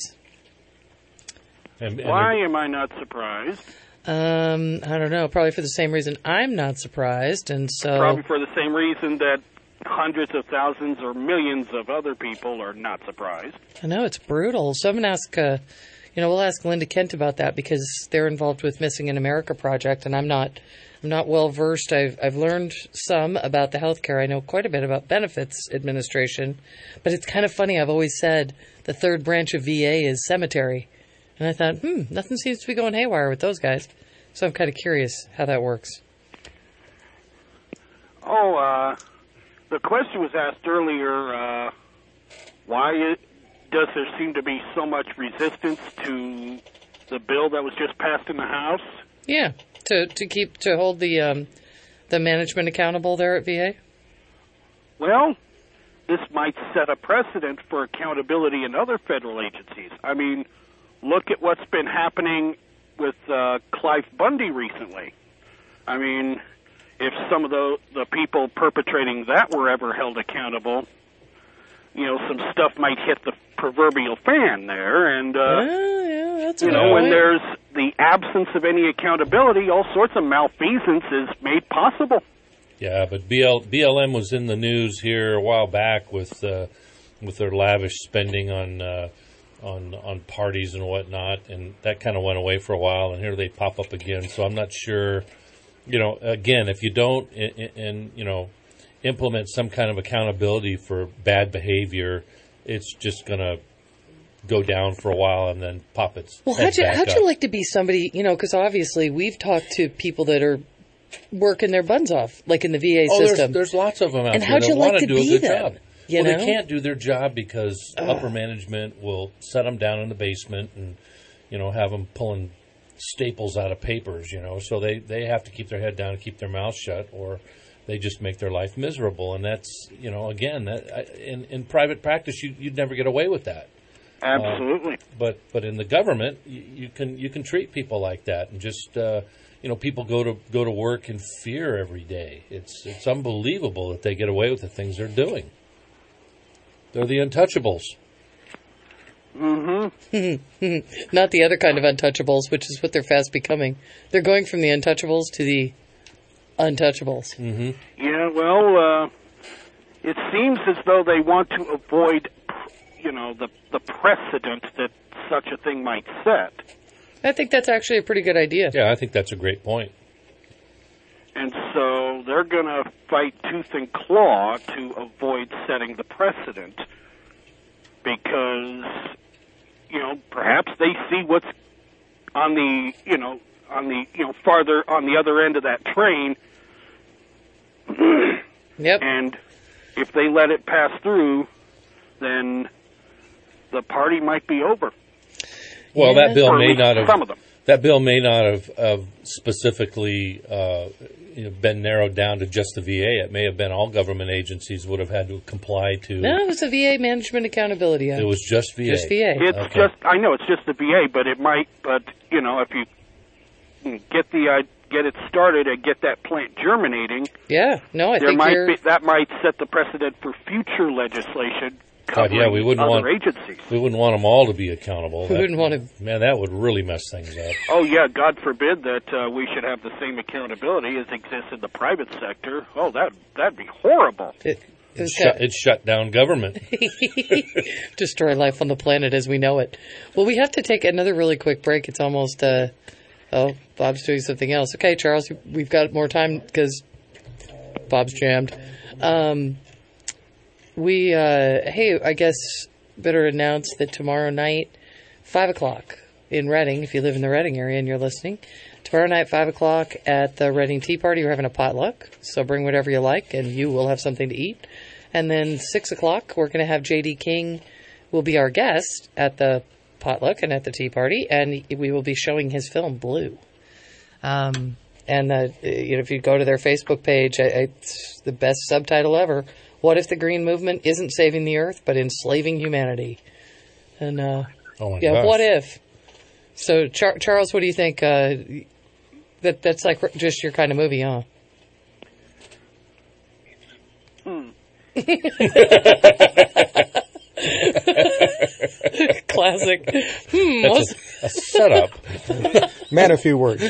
Why am I not surprised? I don't know. Probably for the same reason I'm not surprised, and so probably for the same reason that hundreds of thousands or millions of other people are not surprised. I know, it's brutal. So I'm going to ask, we'll ask Linda Kent about that, because they're involved with Missing in America project, and I'm not well versed. I've learned some about the healthcare. I know quite a bit about benefits administration, but it's kind of funny. I've always said the third branch of VA is cemetery, and I thought, nothing seems to be going haywire with those guys. So I'm kind of curious how that works. The question was asked earlier, why does there seem to be so much resistance to the bill that was just passed in the House? Yeah, to hold the management accountable there at VA? Well, this might set a precedent for accountability in other federal agencies. I mean, look at what's been happening with Clive Bundy recently. I mean, if some of the people perpetrating that were ever held accountable, some stuff might hit the proverbial fan there. And, when there's the absence of any accountability, all sorts of malfeasance is made possible. Yeah, but BLM was in the news here a while back with their lavish spending on parties and whatnot, and that kind of went away for a while, and here they pop up again. So I'm not sure. Again, if you don't, implement some kind of accountability for bad behavior, it's just going to go down for a while and then pop its head back up. How'd you like to be somebody, because obviously we've talked to people that are working their buns off, like in the VA system. There's lots of them out and there how'd that you want like to do be a good them? job. They can't do their job because upper management will set them down in the basement and, have them pulling staples out of papers, so they have to keep their head down and keep their mouth shut, or they just make their life miserable. And that's, again, in private practice, you'd never get away with that. Absolutely. But in the government, you can treat people like that, and just people go to work in fear every day. It's unbelievable that they get away with the things they're doing. They're the untouchables. Mm-hmm. Not the other kind of untouchables, which is what they're fast becoming. They're going from the untouchables to the untouchables. Mm-hmm. Yeah, well, it seems as though they want to avoid, the precedent that such a thing might set. I think that's actually a pretty good idea. Yeah, I think that's a great point. And so they're going to fight tooth and claw to avoid setting the precedent because, perhaps they see what's on the, farther on the other end of that train. Yep. And if they let it pass through, then the party might be over. Well, that bill may not have. Some of them. That bill may not have specifically been narrowed down to just the VA. It may have been all government agencies would have had to comply to. No, it was the VA Management Accountability Act. It was just VA. Just VA. It's okay. just. I know it's just the VA, but it might. But if you get it started and get that plant germinating. Yeah. No, I think that might set the precedent for future legislation. We wouldn't want agencies. We wouldn't want them all to be accountable. We wouldn't want to. Man, that would really mess things up. Oh yeah, God forbid that we should have the same accountability as exists in the private sector. Oh, that'd be horrible. It shut down government. Destroy life on the planet as we know it. Well, we have to take another really quick break. It's almost. Bob's doing something else. Okay, Charles, we've got more time because Bob's jammed. I guess better announce that tomorrow night, 5 o'clock in Reading, if you live in the Reading area and you're listening, tomorrow night, 5 o'clock at the Reading Tea Party, we're having a potluck, so bring whatever you like and you will have something to eat. And then 6 o'clock, we're going to have J.D. King will be our guest at the potluck and at the tea party, and we will be showing his film, Blue. If you go to their Facebook page, it's the best subtitle ever. What if the Green Movement isn't saving the Earth, but enslaving humanity? And what if? So, Charles, what do you think? That's like just your kind of movie, huh? Classic. That's a setup. Man, a few words.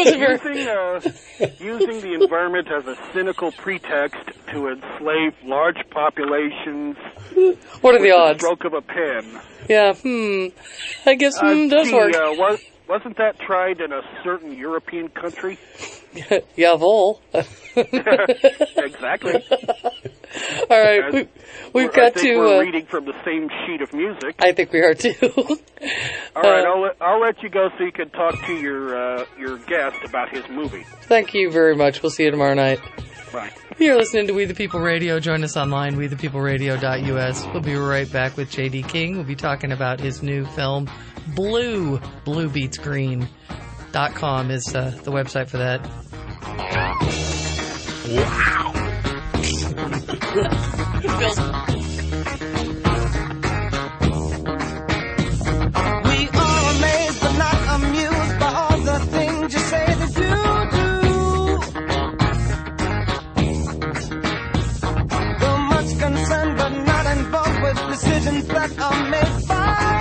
Using the environment as a cynical pretext to enslave large populations. What are the odds? Stroke of a pen. Yeah. I guess does work. Wasn't that tried in a certain European country? Jawohl. Exactly. All right, we've got to. We're reading from the same sheet of music. I think we are too. All right, I'll let you go so you can talk to your guest about his movie. Thank you very much. We'll see you tomorrow night. Bye. You're listening to We the People Radio. Join us online, wethepeopleradio.us. We'll be right back with J.D. King. We'll be talking about his new film, Blue. BlueBeatsGreen.com is the website for that. Wow. We are amazed but not amused by all the things you say that you do. So much concerned but not involved with decisions that are made by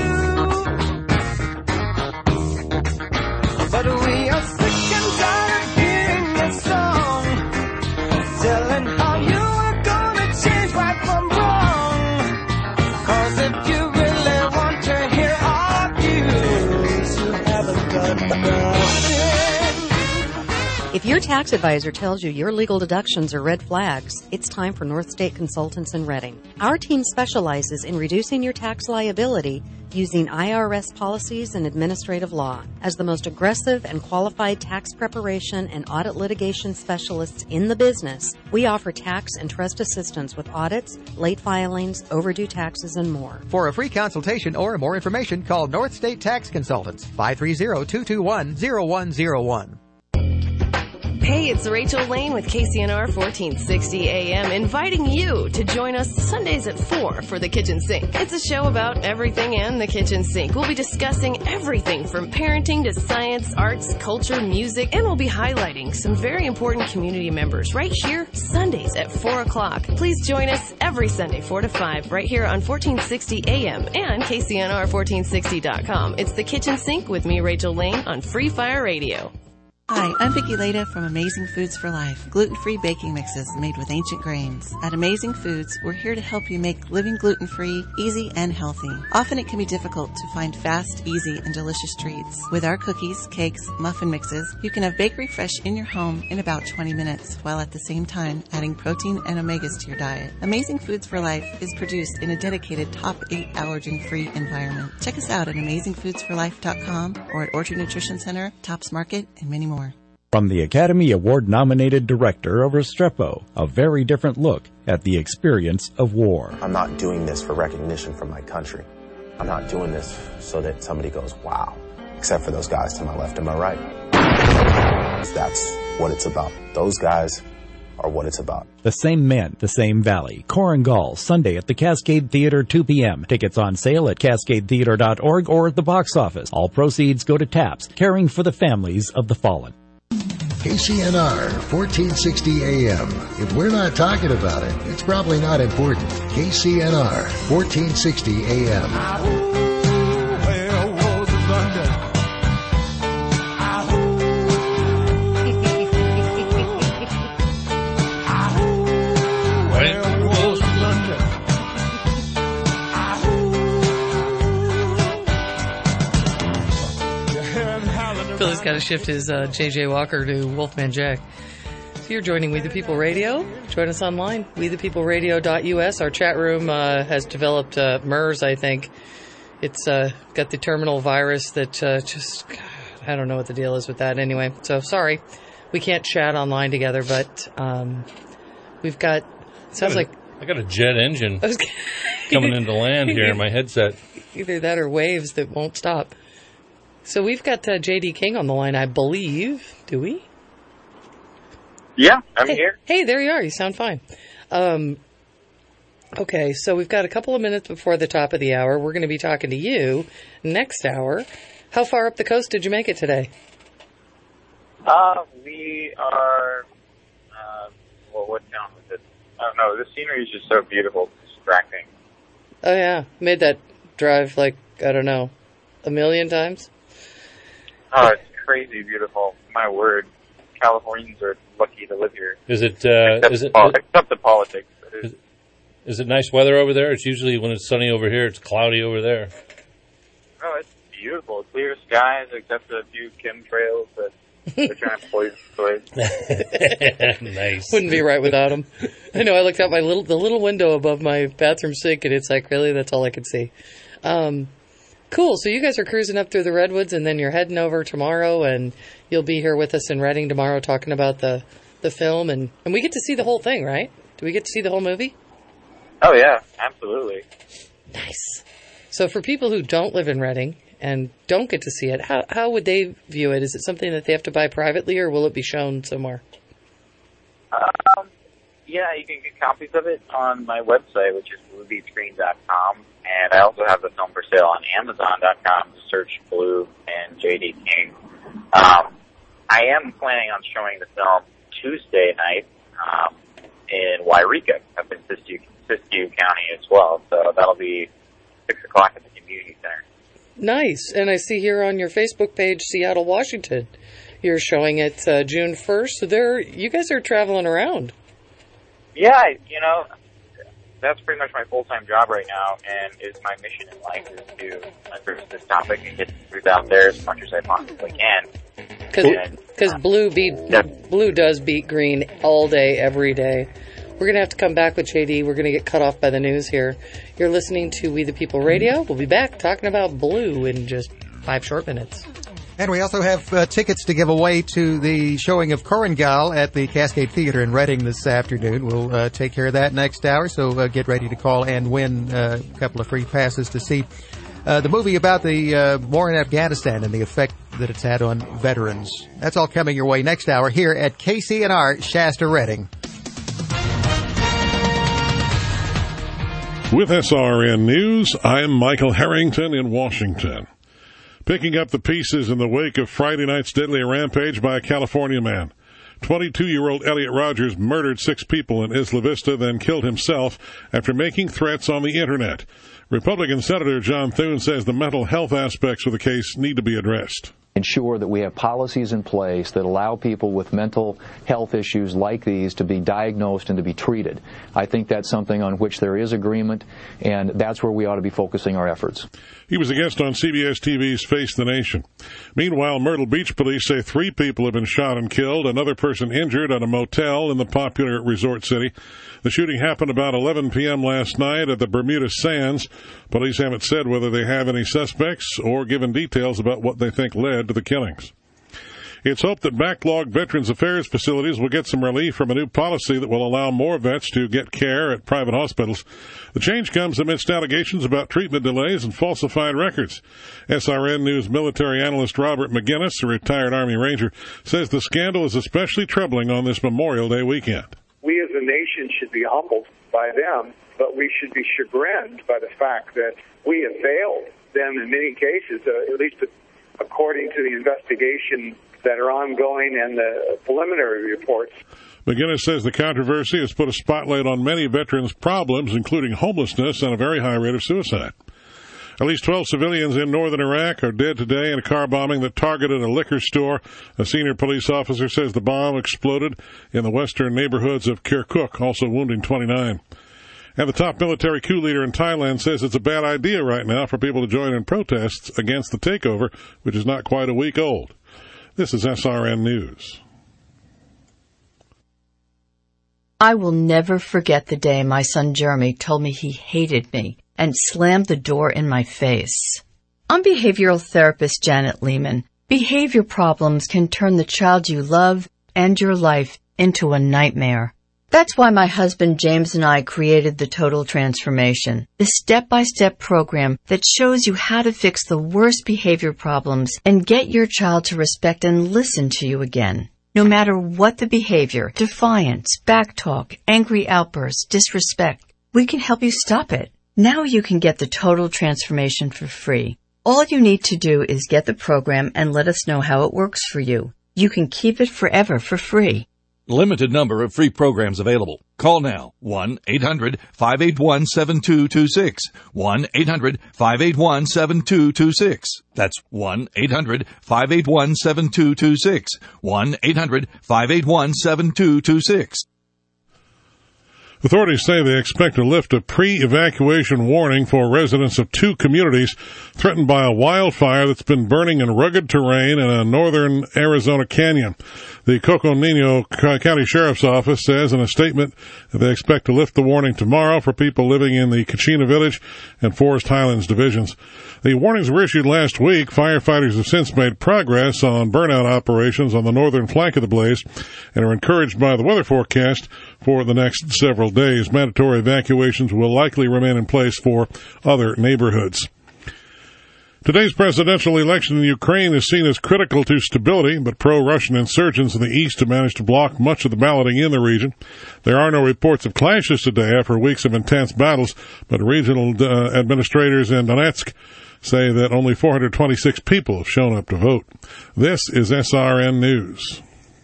you. But we are sick and tired of hearing your song, telling how you are gonna change right from wrong. 'Cause if you really want to hear our views, you haven't done nothing. If your tax advisor tells you your legal deductions are red flags, it's time for North State Consultants in Reading. Our team specializes in reducing your tax liability using IRS policies and administrative law. As the most aggressive and qualified tax preparation and audit litigation specialists in the business, we offer tax and trust assistance with audits, late filings, overdue taxes, and more. For a free consultation or more information, call North State Tax Consultants, 530-221-0101. Hey, it's Rachel Lane with KCNR 1460 AM, inviting you to join us Sundays at 4 for The Kitchen Sink. It's a show about everything and the kitchen sink. We'll be discussing everything from parenting to science, arts, culture, music, and we'll be highlighting some very important community members right here, Sundays at 4 o'clock. Please join us every Sunday, 4 to 5, right here on 1460 AM and KCNR1460.com. It's The Kitchen Sink with me, Rachel Lane, on Free Fire Radio. Hi, I'm Vicki Leda from Amazing Foods for Life, gluten-free baking mixes made with ancient grains. At Amazing Foods, we're here to help you make living gluten-free, easy, and healthy. Often it can be difficult to find fast, easy, and delicious treats. With our cookies, cakes, muffin mixes, you can have bakery fresh in your home in about 20 minutes, while at the same time adding protein and omegas to your diet. Amazing Foods for Life is produced in a dedicated top 8 allergen-free environment. Check us out at AmazingFoodsForLife.com or at Orchard Nutrition Center, Tops Market, and many more. From the Academy Award-nominated director of Restrepo, a very different look at the experience of war. I'm not doing this for recognition from my country. I'm not doing this so that somebody goes, wow, except for those guys to my left and my right. That's what it's about. Those guys are what it's about. The Same Men, the Same Valley. Korengal, Sunday at the Cascade Theater, 2 p.m. Tickets on sale at cascadetheater.org or at the box office. All proceeds go to TAPS, caring for the families of the fallen. KCNR 1460 AM. If we're not talking about it, it's probably not important. KCNR 1460 AM. Philly's got to shift his J.J. Walker to Wolfman Jack. So you're joining We the People Radio. Join us online, wethepeopleradio.us. Our chat room has developed MERS, I think. It's got the terminal virus that God, I don't know what the deal is with that anyway. So sorry, we can't chat online together, but we've got, it sounds like... I got a jet engine coming into land here in my headset. Either that or waves that won't stop. So we've got J.D. King on the line, I believe. Do we? Yeah, I'm here. Hey, there you are. You sound fine. Okay, so we've got a couple of minutes before the top of the hour. We're going to be talking to you next hour. How far up the coast did you make it today? We are, what town was it? I don't know. The scenery is just so beautiful, distracting. Oh, yeah. Made that drive, like, I don't know, 1 million times? Oh, it's crazy beautiful. My word. Californians are lucky to live here. Is it, except the politics. Is it nice weather over there? It's usually when it's sunny over here, it's cloudy over there. Oh, it's beautiful. Clear skies, except a few chemtrails that they're trying to poison soil. Nice. Wouldn't be right without them. I know, I looked out the little window above my bathroom sink, and it's like, really, that's all I could see. Cool. So you guys are cruising up through the Redwoods, and then you're heading over tomorrow, and you'll be here with us in Reading tomorrow talking about the film, and we get to see the whole thing, right? Do we get to see the whole movie? Oh, yeah, absolutely. Nice. So for people who don't live in Reading and don't get to see it, how would they view it? Is it something that they have to buy privately, or will it be shown somewhere? Yeah, you can get copies of it on my website, which is bluebeatscreen.com. And I also have the film for sale on Amazon.com. Search Blue and J.D. King. I am planning on showing the film Tuesday night in Wairika, up in Siskiyou County as well. So that'll be 6 o'clock at the community center. Nice. And I see here on your Facebook page, Seattle, Washington, you're showing it June 1st. So you guys are traveling around. Yeah, that's pretty much my full-time job right now, and my mission in life is to address this topic and get through out there as much as I possibly can. Because blue does beat green all day, every day. We're going to have to come back with JD. We're going to get cut off by the news here. You're listening to We the People Radio. We'll be back talking about blue in just 5 short minutes. And we also have tickets to give away to the showing of Korengal at the Cascade Theater in Reading this afternoon. We'll take care of that next hour, so get ready to call and win a couple of free passes to see the movie about the war in Afghanistan and the effect that it's had on veterans. That's all coming your way next hour here at KCNR Shasta Reading. With SRN News, I'm Michael Harrington in Washington. Picking up the pieces in the wake of Friday night's deadly rampage by a California man. 22-year-old Elliot Rogers murdered 6 people in Isla Vista, then killed himself after making threats on the Internet. Republican Senator John Thune says the mental health aspects of the case need to be addressed. ensure that we have policies in place that allow people with mental health issues like these to be diagnosed and to be treated. I think that's something on which there is agreement, and that's where we ought to be focusing our efforts. He was a guest on CBS TV's Face the Nation. Meanwhile, Myrtle Beach police say 3 people have been shot and killed, another person injured at a motel in the popular resort city. The shooting happened about 11 p.m. last night at the Bermuda Sands. Police haven't said whether they have any suspects or given details about what they think led to the killings. It's hoped that backlogged Veterans Affairs facilities will get some relief from a new policy that will allow more vets to get care at private hospitals. The change comes amidst allegations about treatment delays and falsified records. SRN News military analyst Robert McGinnis, a retired Army Ranger, says the scandal is especially troubling on this Memorial Day weekend. We as a nation should be humbled by them, but we should be chagrined by the fact that we have failed them in many cases, at least according to the investigation that are ongoing and the preliminary reports. McGinnis says the controversy has put a spotlight on many veterans' problems, including homelessness and a very high rate of suicide. At least 12 civilians in northern Iraq are dead today in a car bombing that targeted a liquor store. A senior police officer says the bomb exploded in the western neighborhoods of Kirkuk, also wounding 29. And the top military coup leader in Thailand says it's a bad idea right now for people to join in protests against the takeover, which is not quite a week old. This is SRN News. I will never forget the day my son Jeremy told me he hated me and slammed the door in my face. I'm behavioral therapist Janet Lehman. Behavior problems can turn the child you love and your life into a nightmare. That's why my husband James and I created the Total Transformation, the step-by-step program that shows you how to fix the worst behavior problems and get your child to respect and listen to you again. No matter what the behavior, defiance, backtalk, angry outbursts, disrespect, we can help you stop it. Now you can get the Total Transformation for free. All you need to do is get the program and let us know how it works for you. You can keep it forever for free. Limited number of free programs available. Call now. 1-800-581-7226. 1-800-581-7226. That's 1-800-581-7226. 1-800-581-7226. Authorities say they expect to lift a pre-evacuation warning for residents of 2 communities threatened by a wildfire that's been burning in rugged terrain in a northern Arizona canyon. The Coconino County Sheriff's Office says in a statement that they expect to lift the warning tomorrow for people living in the Kachina Village and Forest Highlands divisions. The warnings were issued last week. Firefighters have since made progress on burnout operations on the northern flank of the blaze and are encouraged by the weather forecast for the next several days. Mandatory evacuations will likely remain in place for other neighborhoods. Today's presidential election in Ukraine is seen as critical to stability, but pro-Russian insurgents in the east have managed to block much of the balloting in the region. There are no reports of clashes today after weeks of intense battles, but regional administrators in Donetsk say that only 426 people have shown up to vote. This is SRN News.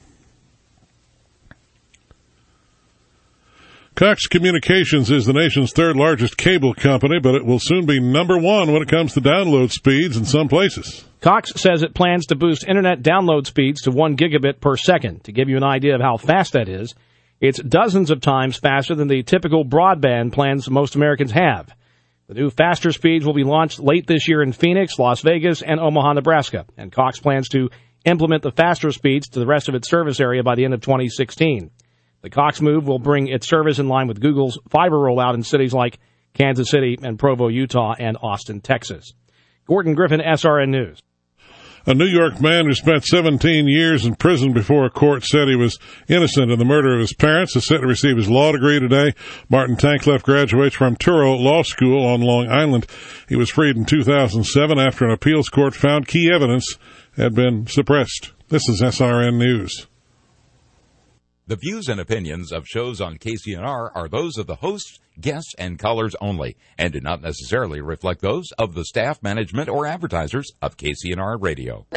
Cox Communications is the nation's 3rd largest cable company, but it will soon be number 1 when it comes to download speeds in some places. Cox says it plans to boost internet download speeds to 1 gigabit per second. To give you an idea of how fast that is, it's dozens of times faster than the typical broadband plans most Americans have. The new faster speeds will be launched late this year in Phoenix, Las Vegas, and Omaha, Nebraska. And Cox plans to implement the faster speeds to the rest of its service area by the end of 2016. The Cox move will bring its service in line with Google's fiber rollout in cities like Kansas City and Provo, Utah, and Austin, Texas. Gordon Griffin, SRN News. A New York man who spent 17 years in prison before a court said he was innocent in the murder of his parents is set to receive his law degree today. Martin Tankleff graduates from Touro Law School on Long Island. He was freed in 2007 after an appeals court found key evidence had been suppressed. This is SRN News. The views and opinions of shows on KCNR are those of the hosts, guests, and callers only, and do not necessarily reflect those of the staff, management, or advertisers of KCNR Radio.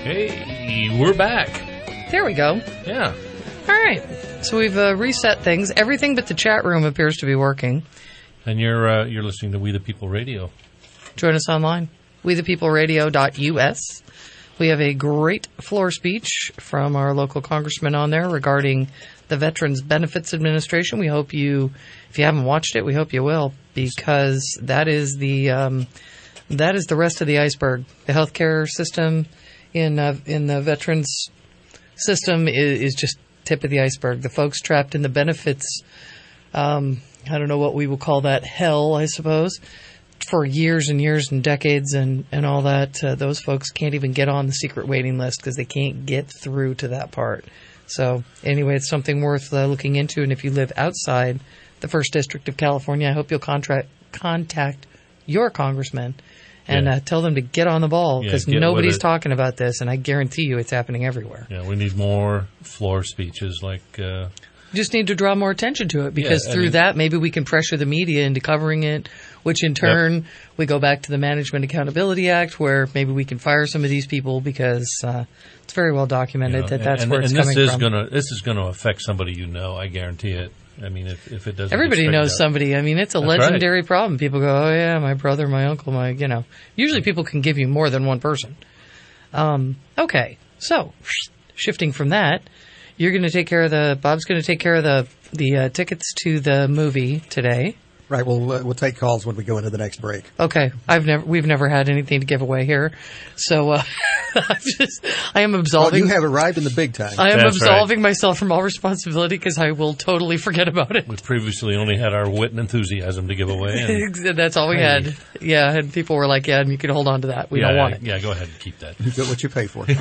Hey, we're back. There we go. Yeah. All right. So we've reset things. Everything but the chat room appears to be working. And you're listening to We the People Radio. Join us online, wethepeopleradio.us. We have a great floor speech from our local congressman on there regarding the Veterans Benefits Administration. We hope you, if you haven't watched it, we hope you will, because that is the rest of the iceberg. The healthcare system in the veterans system is just tip of the iceberg. The folks trapped in the benefits, I don't know what we will call that, hell, I suppose, for years and years and decades and all that. Those folks can't even get on the secret waiting list because they can't get through to that part. So anyway, it's something worth looking into. And if you live outside the 1st District of California, I hope you'll contact your congressman and tell them to get on the ball, because nobody's talking about this, and I guarantee you it's happening everywhere. Yeah, we need more floor speeches like... just need to draw more attention to it, because through that, maybe we can pressure the media into covering it, which in turn, we go back to the Management Accountability Act, where maybe we can fire some of these people, because it's very well documented that's where it's coming from. This is going to affect somebody I guarantee it. I mean, if it doesn't... Everybody knows somebody. I mean, it's a legendary problem. People go, oh, yeah, my brother, my uncle, Usually people can give you more than one person. Okay, so shifting from that, you're going to take care of Bob's going to take care of the tickets to the movie today. Right. We'll take calls when we go into the next break. Okay. We've never had anything to give away here, so I am absolving. Well, you have arrived in the big time. I am absolving myself from all responsibility, because I will totally forget about it. We previously only had our wit and enthusiasm to give away. And that's all we had. Yeah, and people were like, "Yeah, you can hold on to that. We don't want it." Yeah, go ahead and keep that. You get what you pay for.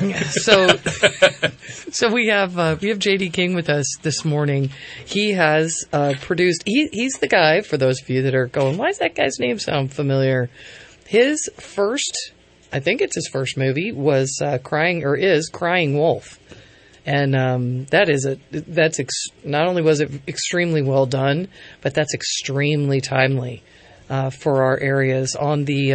So we have JD King with us this morning. He has produced. He's the guy, for those of you that are going, why does that guy's name sound familiar? His first, I think it's his first movie, was Crying Wolf. And not only was it extremely well done, but that's extremely timely for our areas. On the,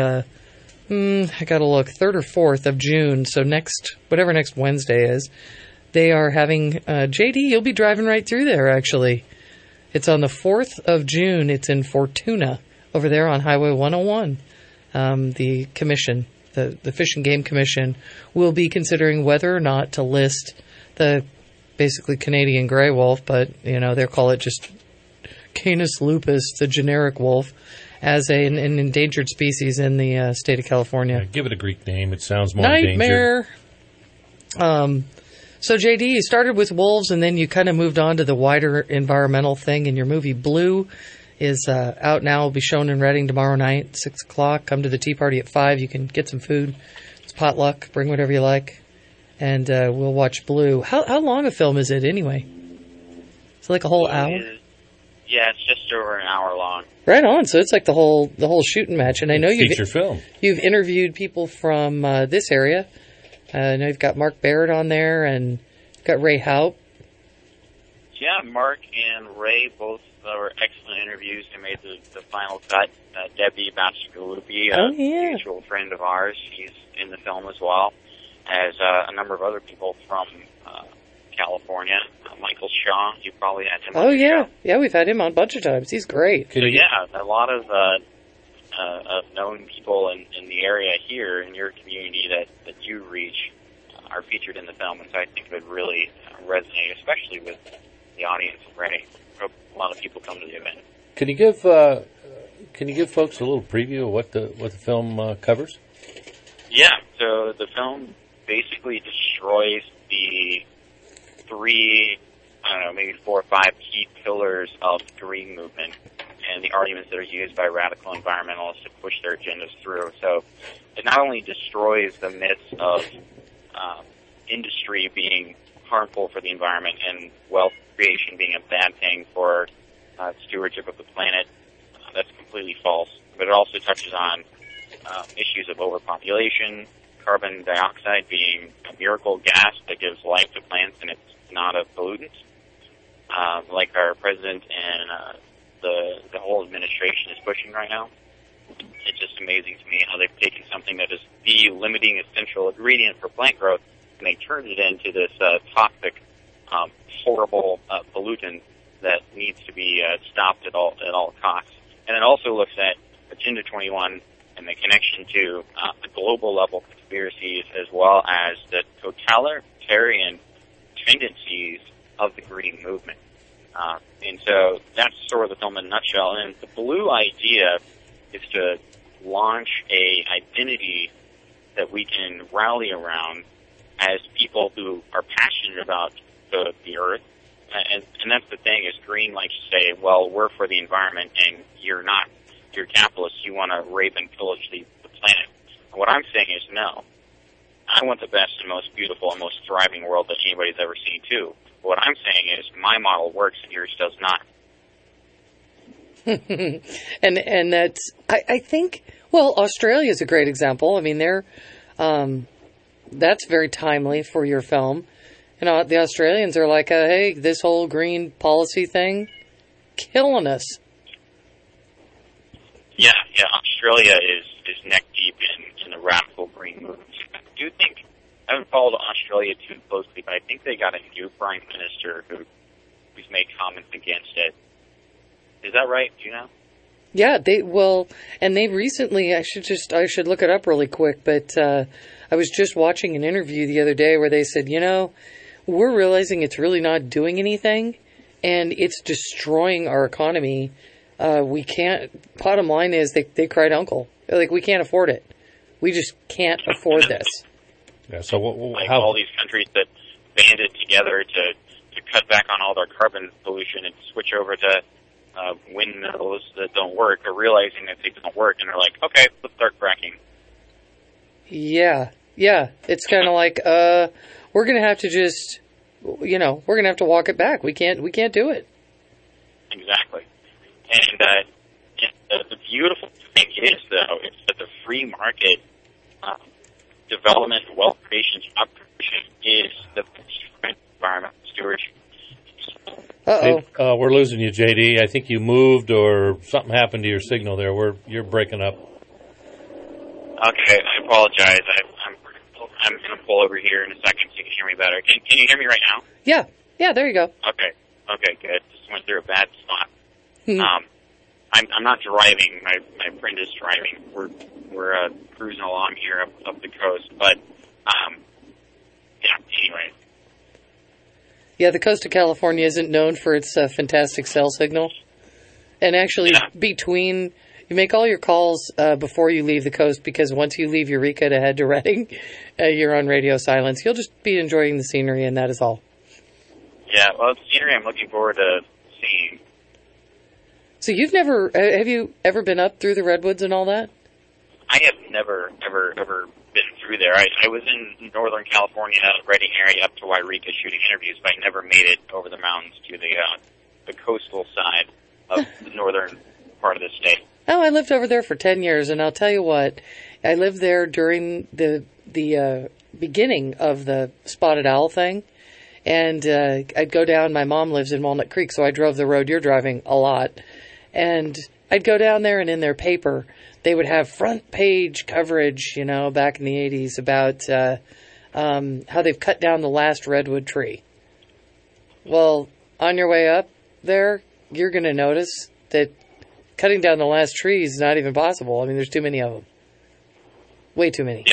I gotta look, 3rd or 4th of June, so whatever next Wednesday is, they are having, JD, you'll be driving right through there, actually. It's on the 4th of June. It's in Fortuna, over there on Highway 101. The commission, the Fish and Game Commission, will be considering whether or not to list the basically Canadian gray wolf, but they call it just Canis lupus, the generic wolf, as an endangered species in the state of California. Yeah, give it a Greek name. It sounds more Nightmare. Endangered. So, JD, you started with wolves, and then you kind of moved on to the wider environmental thing, and your movie Blue is out now. Will be shown in Reading tomorrow night, 6 o'clock. Come to the tea party at 5. You can get some food. It's potluck. Bring whatever you like. And we'll watch Blue. How long a film is it, anyway? Is it like a whole hour? Yeah, it's just over an hour long. Right on. So it's like the whole shooting match. And I know you've interviewed people from this area. I know you've got Mark Barrett on there, and you've got Ray Haupt. Yeah, Mark and Ray both were excellent interviews. They made the final cut. Debbie Bacigalupi, a mutual friend of ours, she's in the film as well, as a number of other people from California. Michael Shaw, you probably had him on the show. Yeah, we've had him on a bunch of times. He's great. So, a lot of known people in the area here in your community that you reach are featured in the film, and so I think it would really resonate, especially with the audience of Reading. I hope a lot of people come to the event. Can you give folks a little preview of what the film covers? Yeah, so the film basically destroys the 3, maybe 4 or 5 key pillars of the green movement and the arguments that are used by radical environmentalists to push their agendas through. So it not only destroys the myths of industry being harmful for the environment and wealth creation being a bad thing for stewardship of the planet. That's completely false. But it also touches on issues of overpopulation, carbon dioxide being a miracle gas that gives life to plants and it's not a pollutant. Like our president and the whole administration is pushing right now. It's just amazing to me how they've taken something that is the limiting essential ingredient for plant growth and they turned it into this toxic, horrible pollutant that needs to be stopped at all costs. And it also looks at Agenda 21 and the connection to the global level conspiracies as well as the totalitarian tendencies of the green movement. And so that's sort of the film in a nutshell. And the blue idea is to launch a identity that we can rally around as people who are passionate about the earth. And that's the thing, is green likes to say, well, we're for the environment and you're not. You're capitalists. You want to rape and pillage the planet. And what I'm saying is no. I want the best and most beautiful and most thriving world that anybody's ever seen too. But what I'm saying is my model works and yours does not. and that's, I think, well, Australia's a great example. I mean, that's very timely for your film. You know, the Australians are like, hey, this whole green policy thing, killing us. Yeah, Australia is neck deep in the radical green movement. I do think, I haven't followed Australia too closely, but I think they got a new prime minister who's made comments against it. Is that right? Do you know? Yeah, and they recently, I should look it up really quick, but I was just watching an interview the other day where they said, we're realizing it's really not doing anything, and it's destroying our economy. We can't, bottom line is, they cried uncle. They're like, we can't afford it. We just can't afford this. Yeah, so how all these countries that banded together to cut back on all their carbon pollution and switch over to windmills that don't work, are realizing that they don't work, and they're like, okay, let's start fracking. Yeah. It's kind of like, we're going to have to just, we're going to have to walk it back. We can't do it. Exactly. And the beautiful thing is, though, is that the free market development, wealth creation, job creation is the environmental stewardship. Uh-oh. We're losing you, JD. I think you moved or something happened to your signal there. You're breaking up. Okay, I apologize. I'm going to pull over here in a second so you can hear me better. Can you hear me right now? Yeah, there you go. Okay, good. Just went through a bad spot. I'm not driving. My friend is driving. We're cruising along here up the coast, but anyway. Yeah, the coast of California isn't known for its fantastic cell signal. And actually, you make all your calls before you leave the coast, because once you leave Eureka to head to Redding, you're on radio silence. You'll just be enjoying the scenery, and that is all. Yeah, well, the scenery I'm looking forward to seeing. So have you ever been up through the Redwoods and all that? I have never, ever been through there. I was in Northern California, Redding area, up to Wairika shooting interviews, but I never made it over the mountains to the coastal side of the northern part of the state. Oh, I lived over there for 10 years, and I'll tell you what, I lived there during the beginning of the spotted owl thing, and I'd go down. My mom lives in Walnut Creek, so I drove the road you're driving a lot, and I'd go down there, and in their paper, they would have front page coverage, back in the 80s about how they've cut down the last redwood tree. Well, on your way up there, you're going to notice that cutting down the last tree is not even possible. I mean, there's too many of them. Way too many. Yeah,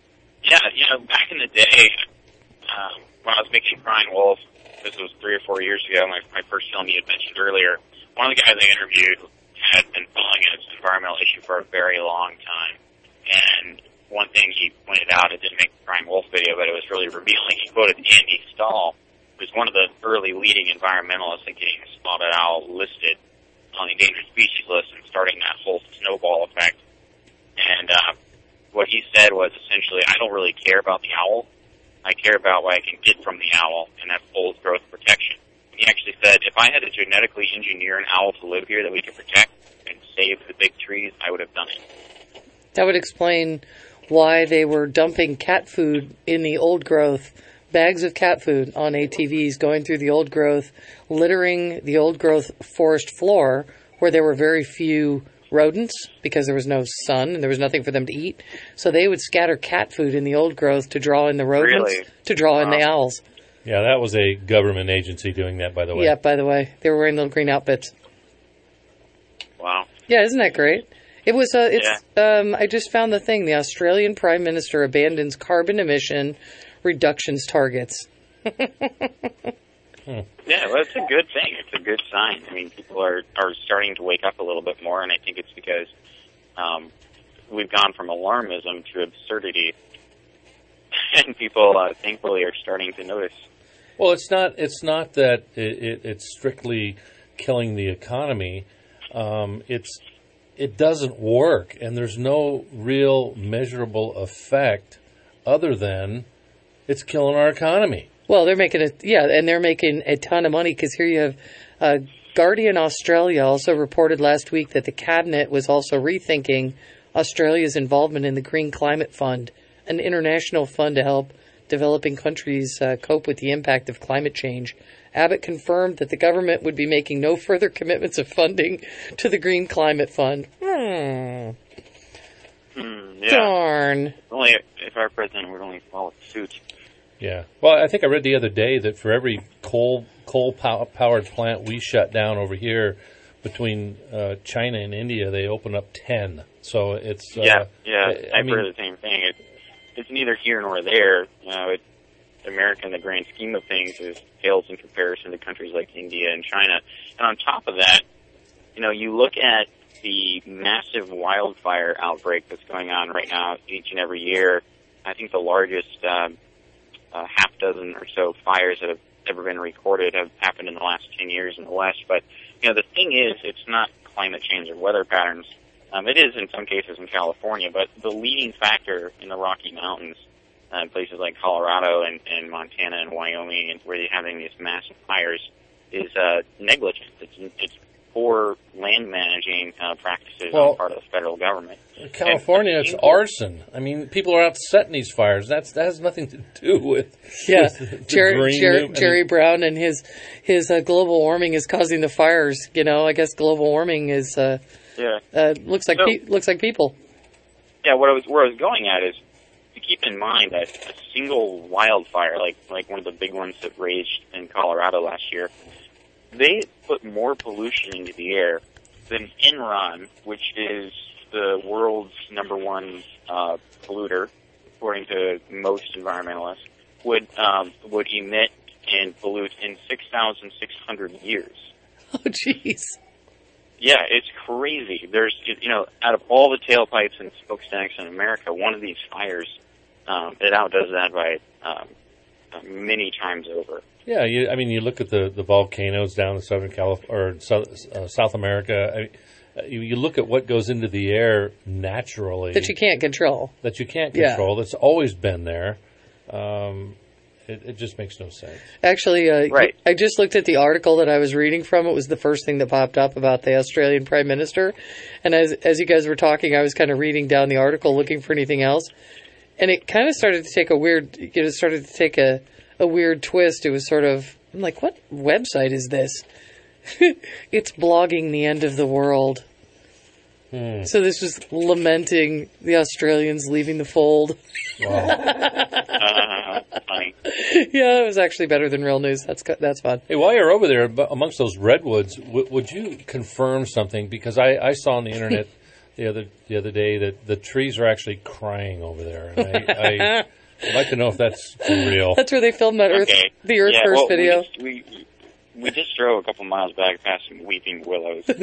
back in the day, when I was making Crying Wolf, this was 3 or 4 years ago, my first film you had mentioned earlier, one of the guys I interviewed had been following this environmental issue for a very long time. And one thing he pointed out, it didn't make the Crying Wolf video, but it was really revealing. He quoted Andy Stahl, who's one of the early leading environmentalists in getting spotted owl listed on the endangered species list and starting that whole snowball effect. And what he said was essentially, I don't really care about the owl. I care about what I can get from the owl, and that's old growth protection. He actually said, if I had to genetically engineer an owl to live here that we could protect and save the big trees, I would have done it. That would explain why they were dumping cat food in the old growth, bags of cat food on ATVs going through the old growth, littering the old growth forest floor where there were very few rodents because there was no sun and there was nothing for them to eat. So they would scatter cat food in the old growth to draw in the rodents, to draw in the owls. Yeah, that was a government agency doing that, by the way. Yeah, by the way. They were wearing little green outfits. Wow. Yeah, isn't that great? It was. I just found the thing. The Australian Prime Minister abandons carbon emission reductions targets. Yeah, well, it's a good thing. It's a good sign. I mean, people are starting to wake up a little bit more, and I think it's because we've gone from alarmism to absurdity, and people, thankfully, are starting to notice. Well, it's not that it's strictly killing the economy. It doesn't work, and there's no real measurable effect other than it's killing our economy. Well, they're making and they're making a ton of money because here you have Guardian Australia also reported last week that the cabinet was also rethinking Australia's involvement in the Green Climate Fund, an international fund to help developing countries cope with the impact of climate change. Abbott confirmed that the government would be making no further commitments of funding to the Green Climate Fund. Yeah. Darn. Only if our president would only follow suit. Yeah. Well, I think I read the other day that for every coal-powered plant we shut down over here between China and India, they open up 10. So it's... I've heard the same thing. It's neither here nor there. America, in the grand scheme of things, pales in comparison to countries like India and China. And on top of that, you look at the massive wildfire outbreak that's going on right now each and every year. I think the largest half dozen or so fires that have ever been recorded have happened in the last 10 years in the West. But, the thing is, it's not climate change or weather patterns. It is in some cases in California, but the leading factor in the Rocky Mountains, places like Colorado and Montana and Wyoming, and where they're having these massive fires, is negligence. It's poor land managing practices on the part of the federal government. In California, it's arson. I mean, people are out setting these fires. That has nothing to do with Jerry Brown and his global warming is causing the fires. I guess global warming is looks like people. Yeah, where I was going at is to keep in mind that a single wildfire, like one of the big ones that raged in Colorado last year, they put more pollution into the air than Enron, which is the world's number one polluter, according to most environmentalists, would emit and pollute in 6,600 years. Oh, jeez. Yeah, it's crazy. There's, out of all the tailpipes and smokestacks in America, one of these fires, it outdoes that by many times over. Yeah, you look at the volcanoes down in Southern California or South America. You look at what goes into the air naturally that you can't control. That's always been there. It just makes no sense. Actually, I just looked at the article that I was reading from. It was the first thing that popped up about the Australian Prime Minister. And as you guys were talking, I was kind of reading down the article looking for anything else. And it kind of started to take a weird twist. It was sort of, I'm like, what website is this? It's blogging the end of the world. So this was lamenting the Australians leaving the fold. Wow. Funny. Yeah, it was actually better than real news. That's fun. Hey, while you're over there, amongst those redwoods, would you confirm something? Because I saw on the internet the other day that the trees are actually crying over there. And I'd like to know if that's for real. That's where they filmed that the Earth First video. We just drove a couple miles back past some weeping willows. But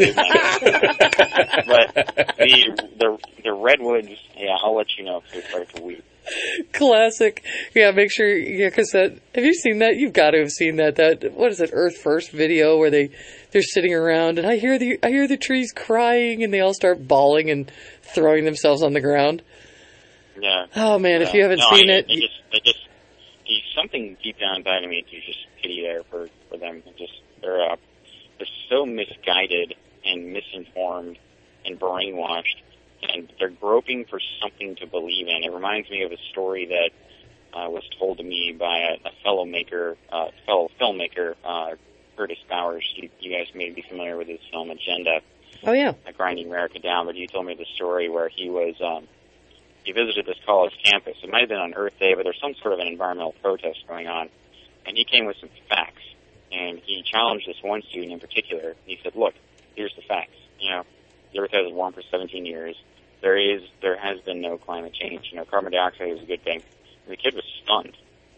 the redwoods, I'll let you know if they start to weep. Classic. Yeah, make sure. Yeah, because have you seen that? You've got to have seen that. What is it? Earth First video where they're sitting around and I hear the trees crying and they all start bawling and throwing themselves on the ground. Yeah. Oh man, if you haven't seen it, something deep down inside of me to just pity there for them. They're so misguided and misinformed and brainwashed, and they're groping for something to believe in. It reminds me of a story that was told to me by a fellow filmmaker, Curtis Bowers. You guys may be familiar with his film Agenda. Oh, yeah. Grinding America Down, but he told me the story where he was, he visited this college campus. It might have been on Earth Day, but there's some sort of an environmental protest going on. And he came with some facts. And he challenged this one student in particular. He said, look, here's the facts. You know, the Earth has warmed for 17 years. There has been no climate change. You know, carbon dioxide is a good thing. And the kid was stunned.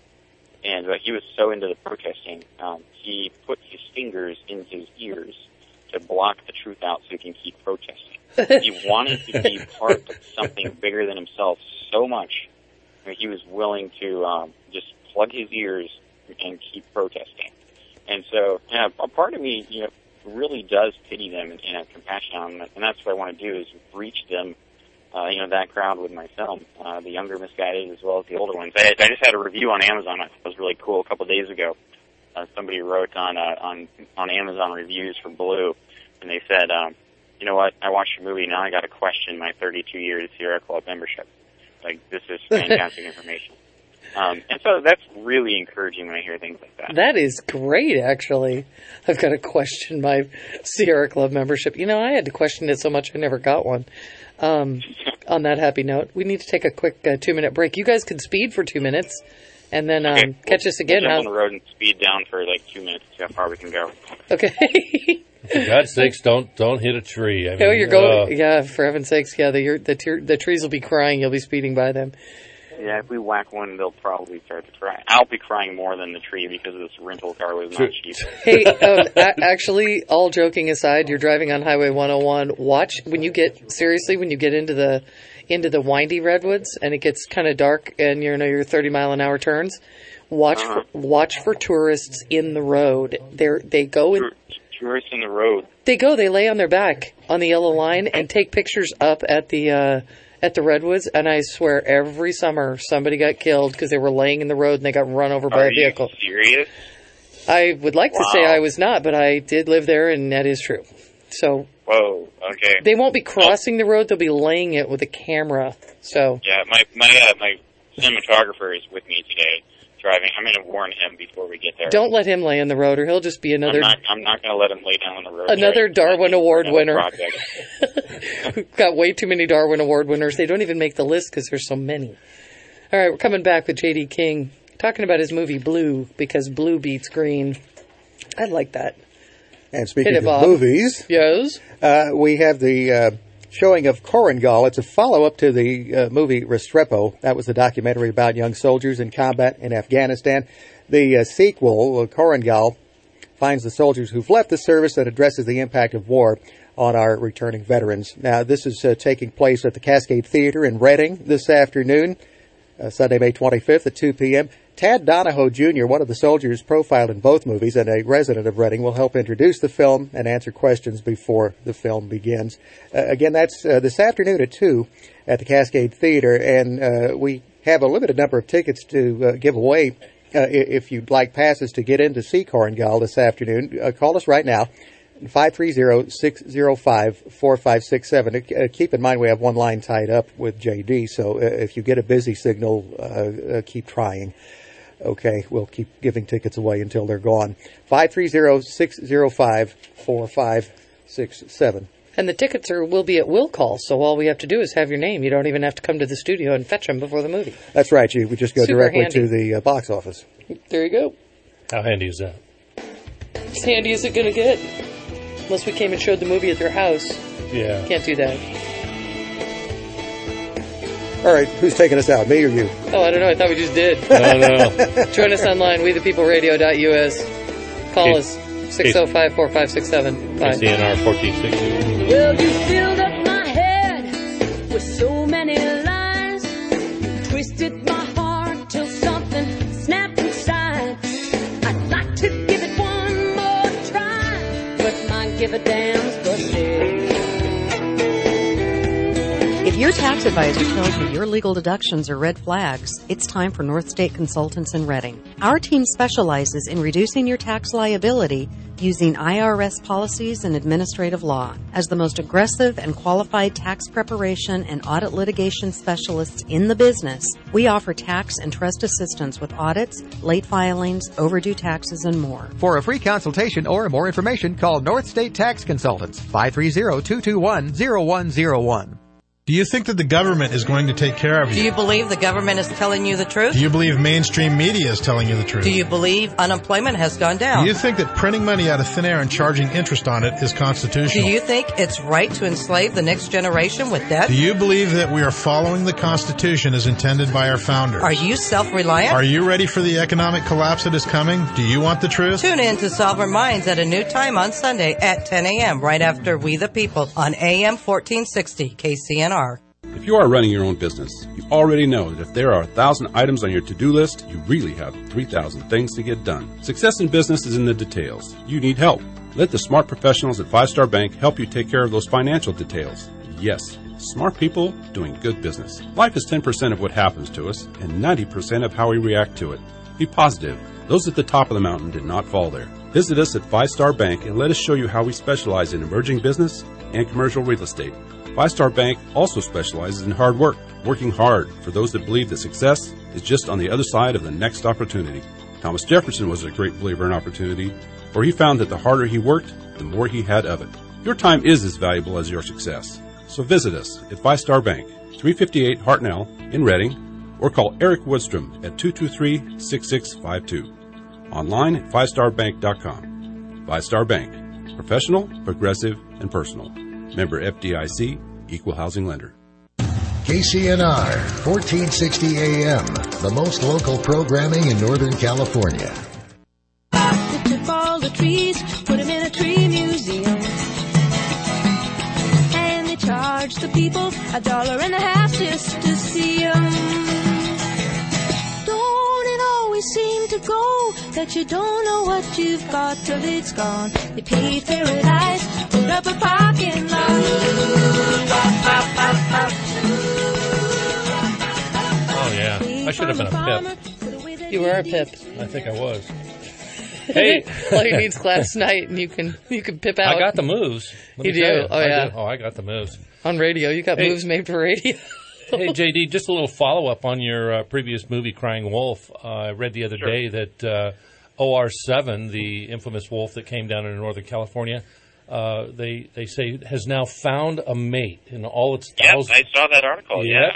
And he was so into the protesting, he put his fingers in his ears to block the truth out so he can keep protesting. He wanted to be part of something bigger than himself so much that he was willing to just plug his ears and keep protesting. And so, yeah, a part of me, you know, really does pity them and have compassion on them, and that's what I want to do is reach them, you know, that crowd with my film, the younger misguided as well as the older ones. I just had a review on Amazon. I thought it was really cool a couple of days ago. Somebody wrote on Amazon reviews for Blue, and they said, you know what, I watched your movie, now I got to question my 32-year Sierra Club membership. Like, this is fantastic information. And so that's really encouraging when I hear things like that. That is great, actually. I've got to question my Sierra Club membership. You know, I had to question it so much I never got one. On that happy note, we need to take a quick 2-minute break. You guys can speed for 2 minutes, and then catch us again. We'll jump on the road and speed down for like 2 minutes to see how far we can go. Okay. For God's sakes, don't hit a tree. I mean, you're going. Yeah, for heaven's sakes, yeah. The trees will be crying. You'll be speeding by them. Yeah, if we whack one, they'll probably start to cry. I'll be crying more than the tree because this rental car was not cheap. Hey, actually, all joking aside, you're driving on Highway 101. Watch when you get into the windy redwoods and it gets kind of dark and your 30-mile-an-hour turns. Watch for tourists in the road. They go in. Tourists in the road. They lay on their back on the yellow line and take pictures up at the redwoods, and I swear every summer somebody got killed because they were laying in the road and they got run over by a vehicle. Are you serious? I would like to say I was not, but I did live there, and that is true. So. Whoa. Okay. They won't be crossing the road; they'll be laying it with a camera. So. Yeah, my cinematographer is with me today. Driving. I'm going to warn him before we get there. Don't let him lay in the road, or he'll just be another. I'm not going to let him lay down on the road. Another Darwin Award winner. We've got way too many Darwin Award winners. They don't even make the list because there's so many. All right, we're coming back with J.D. King, talking about his movie Blue, because blue beats green. I like that. And speaking of movies, yes, we have the showing of Korengal. It's a follow-up to the movie Restrepo. That was the documentary about young soldiers in combat in Afghanistan. The sequel, Korengal, finds the soldiers who've left the service and addresses the impact of war on our returning veterans. Now, this is taking place at the Cascade Theater in Reading this afternoon, Sunday, May 25th at 2 p.m. Tad Donahoe, Jr., one of the soldiers profiled in both movies and a resident of Reading, will help introduce the film and answer questions before the film begins. Again, that's this afternoon at 2 at the Cascade Theater, and we have a limited number of tickets to give away. If you'd like passes to get in to see Korengal this afternoon, call us right now, 530-605-4567. Keep in mind we have one line tied up with JD, so if you get a busy signal, keep trying. Okay, we'll keep giving tickets away until they're gone. 530-605-4567. And the tickets will be at will call, so all we have to do is have your name. You don't even have to come to the studio and fetch them before the movie. That's right. You would just go Super directly handy. to the box office. There you go. How handy is that? As handy as it going to get. Unless we came and showed the movie at their house. Yeah. Can't do that. All right, who's taking us out, me or you? Oh, I don't know. I thought we just did. No. Join us online, wethepeopleradio.us. Call us, 605-4567. Bye. KCNR 1460. Well, you filled up my head with so many lies. You twisted my heart till something snapped inside. I'd like to give it one more try, but my give a damn's busted. If you're tax advisor tells you your legal deductions are red flags, it's time for North State Consultants in Reading. Our team specializes in reducing your tax liability using IRS policies and administrative law. As the most aggressive and qualified tax preparation and audit litigation specialists in the business, we offer tax and trust assistance with audits, late filings, overdue taxes, and more. For a free consultation or more information, call North State Tax Consultants, 530-221-0101. Do you think that the government is going to take care of you? Do you believe the government is telling you the truth? Do you believe mainstream media is telling you the truth? Do you believe unemployment has gone down? Do you think that printing money out of thin air and charging interest on it is constitutional? Do you think it's right to enslave the next generation with debt? Do you believe that we are following the Constitution as intended by our founders? Are you self-reliant? Are you ready for the economic collapse that is coming? Do you want the truth? Tune in to Sovereign Minds at a new time on Sunday at 10 a.m. right after We the People on AM 1460 KCNR. If you are running your own business, you already know that if there are 1,000 items on your to-do list, you really have 3,000 things to get done. Success in business is in the details. You need help. Let the smart professionals at 5 Star Bank help you take care of those financial details. Yes, smart people doing good business. Life is 10% of what happens to us and 90% of how we react to it. Be positive. Those at the top of the mountain did not fall there. Visit us at 5 Star Bank and let us show you how we specialize in emerging business and commercial real estate. 5 Star Bank also specializes in hard work, working hard for those that believe that success is just on the other side of the next opportunity. Thomas Jefferson was a great believer in opportunity, for he found that the harder he worked, the more he had of it. Your time is as valuable as your success. So visit us at 5 Star Bank, 358 Hartnell in Reading, or call Eric Woodstrom at 223-6652. Online at 5starbank.com. 5 Star Bank. Professional, progressive, and personal. Member FDIC, Equal Housing Lender. KCNR, 1460 AM, the most local programming in Northern California. They took all the trees, put them in a tree museum. And they charged the people $1.50 just to see them. Don't it always seem to go that you don't know what you've got till it's gone? They paved paradise, put up a parking lot. Oh, yeah. I should have been a pip. You were a pip. I think I was. Hey. All you need is last night, and you can pip out. I got the moves. You do? Oh, yeah. I got the moves. On radio. You got moves made for radio. Hey, JD, just a little follow-up on your previous movie, Crying Wolf. I read the other day that OR7, the infamous wolf that came down in Northern California, they say has now found a mate in all its thousands. I saw that article. Yeah,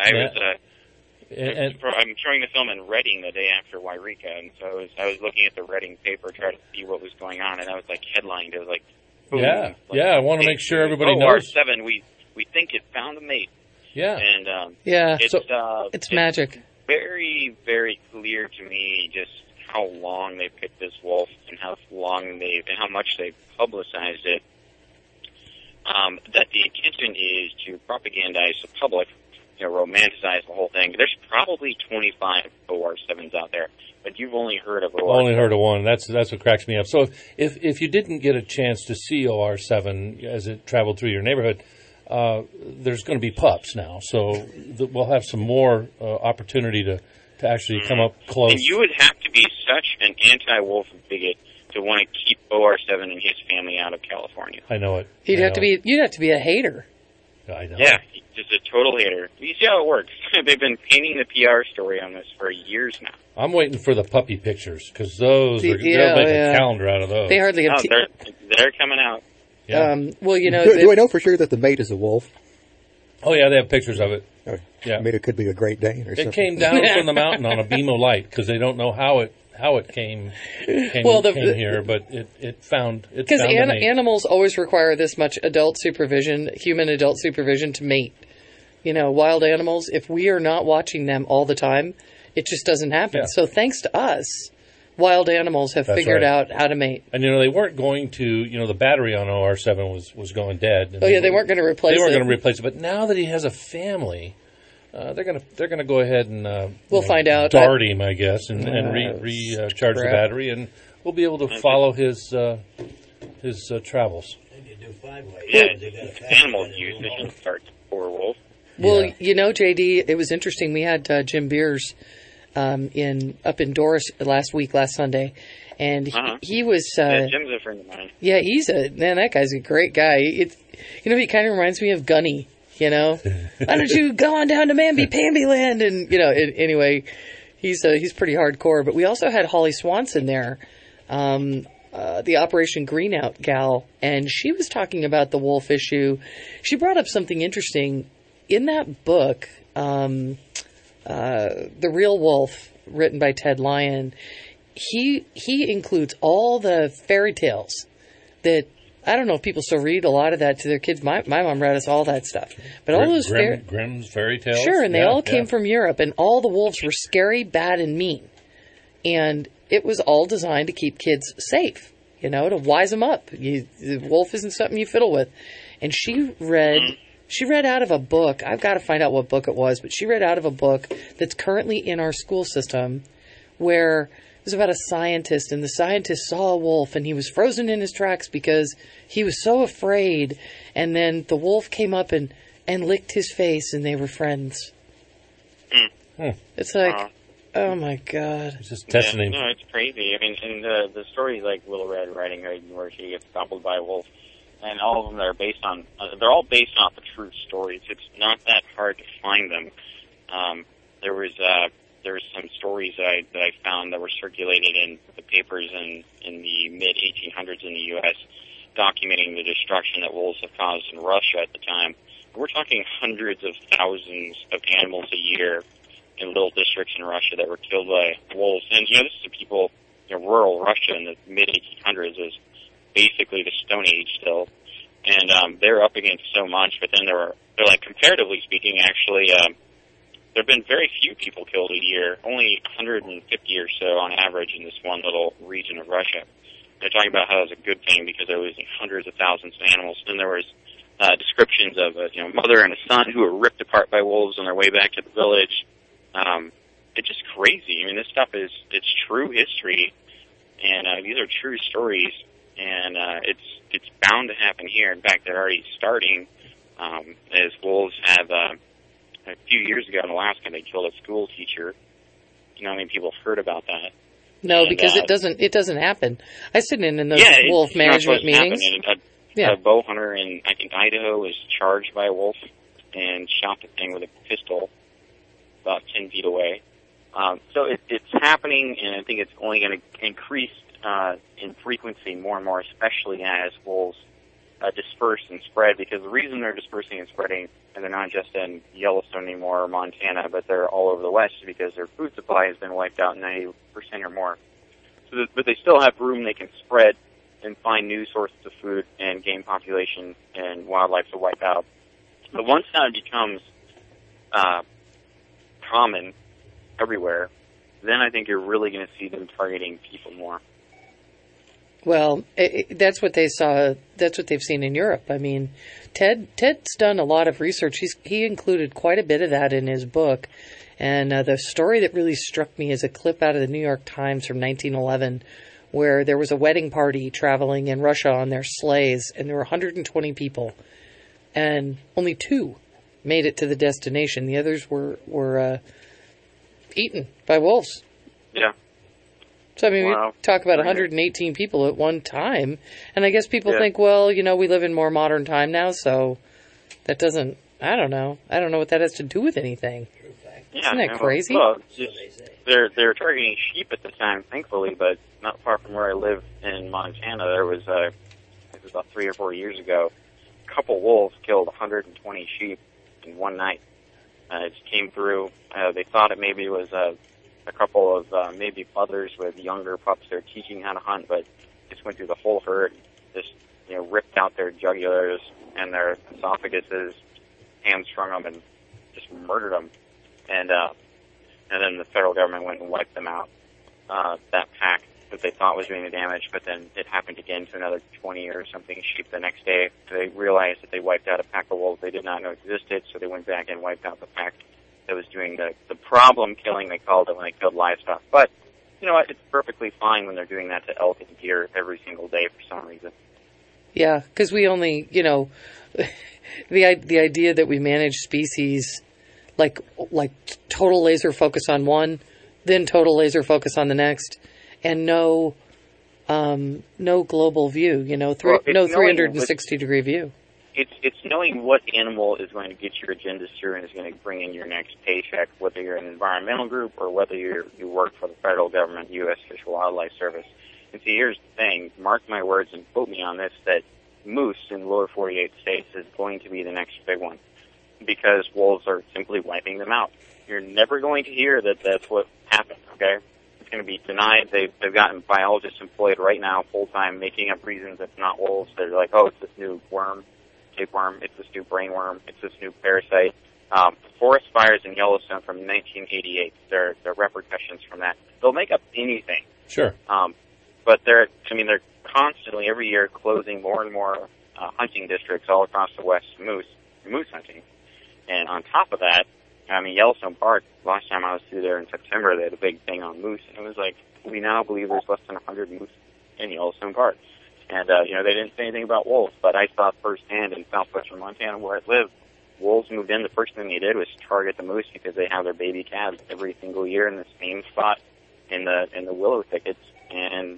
I'm showing the film in Reading the day after Wairika, and so I was looking at the Reading paper trying to see what was going on, and I was like headlined. It was like, boom, I want to make sure everybody knows. knows. OR7, we think it found a mate. Yeah, and it's magic. Very, very clear to me just how long they picked this wolf and how much they publicized it. That the intention is to propagandize the public, romanticize the whole thing. There's probably 25 OR7s out there, but you've only heard of OR7. Only heard of one. That's what cracks me up. So if you didn't get a chance to see OR7 as it traveled through your neighborhood, there's going to be pups now. So we'll have some more opportunity to actually come up close. And you would have to be such an anti-wolf bigot to want to keep OR7 and his family out of California. I know it. You'd have to be a hater. I know. Yeah, just a total hater. You see how it works. They've been painting the PR story on this for years now. I'm waiting for the puppy pictures because they'll make a calendar out of those. They hardly have. They're coming out. Yeah. Do I know for sure that the mate is a wolf? Oh yeah, they have pictures of it. Yeah, I mean it could be a Great Dane or something. It came down from the mountain on a beam of light because they don't know how it came here, but it found because animals always require this much human adult supervision to mate. Wild animals, if we are not watching them all the time, it just doesn't happen. Yeah. So thanks to us, wild animals have figured out how to mate. And they weren't going to, the battery on OR7 was going dead. And they weren't going to replace it. They weren't going to replace it, but now that he has a family, they're gonna go ahead and we'll find out. Dart him, I guess, and recharge the battery, and we'll be able to follow his travels. Yeah, animal use shouldn't start poor wolf. Well, JD, it was interesting. We had Jim Beers up in Doris last Sunday, and he was. Jim's a friend of mine. Yeah, that guy's a great guy. He kind of reminds me of Gunny. Why don't you go on down to Mamby-Pamby Land? And anyway, he's pretty hardcore. But we also had Holly Swanson there, the Operation Greenout gal, and she was talking about the wolf issue. She brought up something interesting in that book, The Real Wolf, written by Ted Lyon. He includes all the fairy tales that. I don't know if people still read a lot of that to their kids. My mom read us all that stuff. But all those Grimm's fairy tales? Sure, and they all came from Europe, and all the wolves were scary, bad, and mean. And it was all designed to keep kids safe, to wise them up. The wolf isn't something you fiddle with. And she read out of a book. I've got to find out what book it was, but she read out of a book that's currently in our school system where it was about a scientist, and the scientist saw a wolf, and he was frozen in his tracks because he was so afraid. And then the wolf came up and licked his face, and they were friends. It's like, oh my God! It's just testing him. No, it's crazy. I mean, and the stories like Little Red Riding Hood, where she gets gobbled by a wolf, and all of them are based on. They're all based off of true stories. It's not that hard to find them. There was some stories that I found that were circulated in the papers in the mid-1800s in the U.S. documenting the destruction that wolves have caused in Russia at the time. We're talking hundreds of thousands of animals a year in little districts in Russia that were killed by wolves. And, this is the people, rural Russia in the mid-1800s is basically the Stone Age still. And they're up against so much, but then they're like, comparatively speaking, actually, there have been very few people killed a year, only 150 or so on average in this one little region of Russia. They're talking about how it was a good thing because they're losing hundreds of thousands of animals. Then there was descriptions of a mother and a son who were ripped apart by wolves on their way back to the village. It's just crazy. I mean, this stuff it's true history, and these are true stories, and it's bound to happen here. In fact, they're already starting, as wolves have. A few years ago in Alaska, they killed a school teacher. How many people have heard about that? No, because it doesn't happen. I sit in those wolf management meetings. A bow hunter in, I think, Idaho was charged by a wolf and shot the thing with a pistol about 10 feet away. So it's happening, and I think it's only going to increase in frequency more and more, especially as wolves disperse and spread, because the reason they're dispersing and spreading, and they're not just in Yellowstone anymore or Montana, but they're all over the West, is because their food supply has been wiped out 90% or more. But they still have room they can spread and find new sources of food and game population and wildlife to wipe out. But once that becomes common everywhere, then I think you're really going to see them targeting people more. Well, that's what they saw. That's what they've seen in Europe. I mean, Ted's done a lot of research. He included quite a bit of that in his book. And the story that really struck me is a clip out of the New York Times from 1911, where there was a wedding party traveling in Russia on their sleighs, and there were 120 people, and only 2 made it to the destination. The others were eaten by wolves. Yeah. So, I mean, we talk about 118 people at one time, and I guess people think, well, we live in more modern time now, so that doesn't, I don't know what that has to do with anything. Yeah, isn't that crazy? Well, they're targeting sheep at the time, thankfully, but not far from where I live in Montana, there was, it was about 3 or 4 years ago, a couple wolves killed 120 sheep in one night. It came through. They thought it maybe was a couple of maybe mothers with younger pups they're teaching how to hunt, but just went through the whole herd, just ripped out their jugulars and their esophaguses, hamstrung them, and just murdered them. And then the federal government went and wiped them out. That pack that they thought was doing the damage, but then it happened again to another 20 or something sheep the next day. They realized that they wiped out a pack of wolves they did not know existed, so they went back and wiped out the pack that was doing the problem killing, they called it, when they killed livestock. But, you know what, it's perfectly fine when they're doing that to elk and deer every single day for some reason. Yeah, because we only, the idea that we manage species like total laser focus on one, then total laser focus on the next, and no global view, no 360-degree view. It's knowing what animal is going to get your agenda through and is going to bring in your next paycheck, whether you're an environmental group or whether you work for the federal government, U.S. Fish and Wildlife Service. And see, here's the thing, mark my words and quote me on this, that moose in the lower 48 states is going to be the next big one because wolves are simply wiping them out. You're never going to hear that that's what happened, okay? It's going to be denied. They've gotten biologists employed right now full-time making up reasons it's not wolves. They're like, oh, it's this new worm. Tapeworm, it's this new brainworm, it's this new parasite. Forest fires in Yellowstone from 1988, there are repercussions from that. They'll make up anything. Sure. But they're constantly, every year, closing more and more hunting districts all across the West to moose hunting. And on top of that, Yellowstone Park, last time I was through there in September, they had a big thing on moose, and it was like, we now believe there's less than 100 moose in Yellowstone Park. And, they didn't say anything about wolves, but I saw firsthand in southwestern Montana where I live, wolves moved in. The first thing they did was target the moose because they have their baby calves every single year in the same spot in the willow thickets. And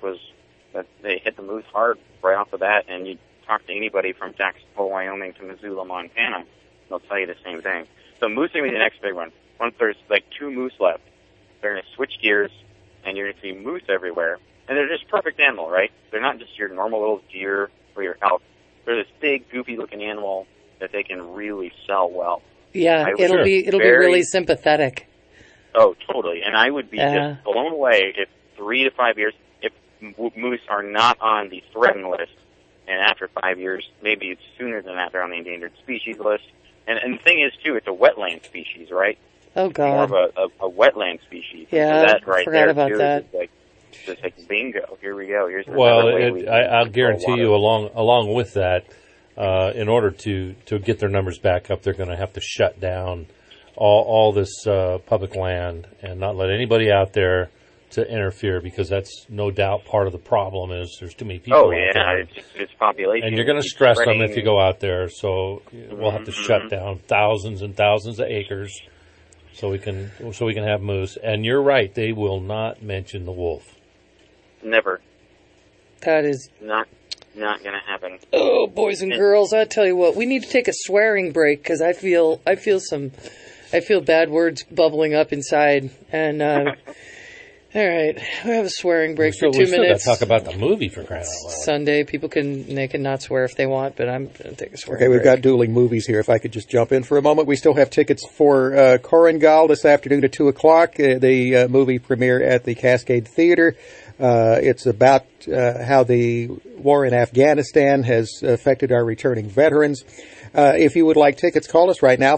they hit the moose hard right off the bat. And you talk to anybody from Jacksonville, Wyoming to Missoula, Montana, they'll tell you the same thing. So moose is going to be the next big one. Once there's like 2 moose left, they're going to switch gears and you're going to see moose everywhere. And they're just perfect animal, right? They're not just your normal little deer or your elk. They're this big, goofy-looking animal that they can really sell well. Yeah, it'll be really sympathetic. Oh, totally. And I would be just blown away if 3 to 5 years, if moose are not on the threatened list, and after 5 years, maybe it's sooner than that, they're on the endangered species list. And the thing is, too, it's a wetland species, right? Oh, God. More of a wetland species. Yeah, so that right forgot there, about too, that. Just like bingo, here we go. Here's I'll guarantee you, along with that, in order to get their numbers back up, they're going to have to shut down all this public land and not let anybody out there to interfere, because that's no doubt part of the problem is there's too many people out there. It's population. And you're going to stress them if you go out there, so we'll have to shut down thousands and thousands of acres so we can have moose. And you're right, they will not mention the wolf. Never. That is not going to happen. Oh, boys and girls, I tell you what, we need to take a swearing break because I feel bad words bubbling up inside. And all right, we have a swearing break for 2 minutes. We still talk about the movie for crying out loud. Sunday, people can not swear if they want, but I'm going to take a swearing break. Okay, we've got dueling movies here. If I could just jump in for a moment, we still have tickets for Korengal this afternoon at 2:00. The movie premiere at the Cascade Theater. It's about how the war in Afghanistan has affected our returning veterans. If you would like tickets, call us right now,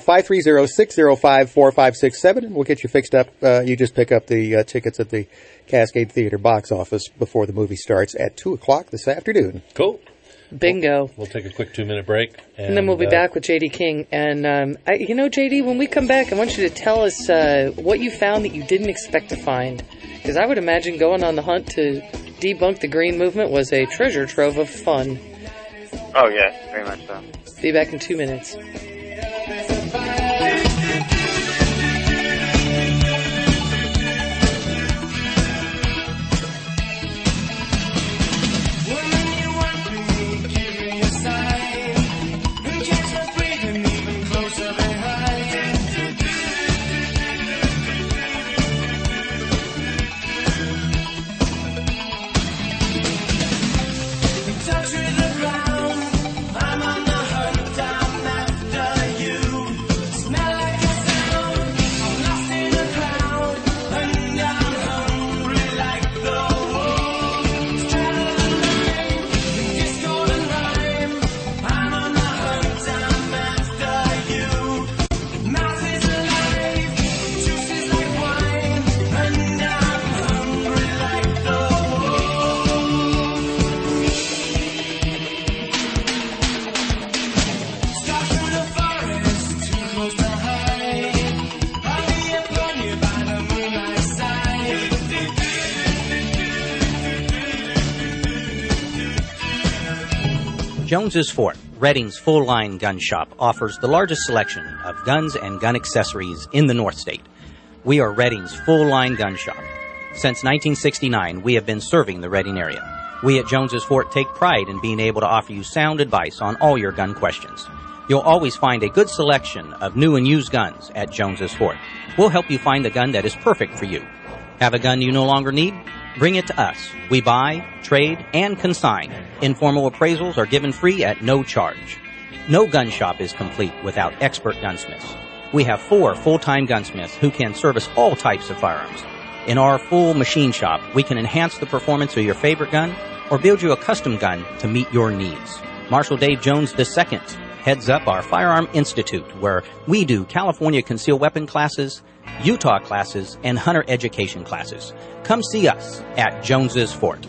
530-605-4567, and we'll get you fixed up. You just pick up the tickets at the Cascade Theater box office before the movie starts at 2:00 this afternoon. Cool. Bingo. We'll take a quick 2-minute break. And then we'll be back with J.D. King. And, J.D., when we come back, I want you to tell us what you found that you didn't expect to find. Because I would imagine going on the hunt to debunk the Green Movement was a treasure trove of fun. Oh, yes, very much so. Be back in 2 minutes. Jones's Fort, Redding's full-line gun shop offers the largest selection of guns and gun accessories in the North State. We are Redding's full-line gun shop. Since 1969, we have been serving the Redding area. We at Jones's Fort take pride in being able to offer you sound advice on all your gun questions. You'll always find a good selection of new and used guns at Jones's Fort. We'll help you find the gun that is perfect for you. Have a gun you no longer need? Bring it to us. We buy, trade, and consign. Informal appraisals are given free at no charge. No gun shop is complete without expert gunsmiths. We have 4 full-time gunsmiths who can service all types of firearms. In our full machine shop, we can enhance the performance of your favorite gun or build you a custom gun to meet your needs. Marshal Dave Jones II heads up our Firearm Institute, where we do California concealed weapon classes, Utah classes, and hunter education classes. Come see us at Jones's Fort.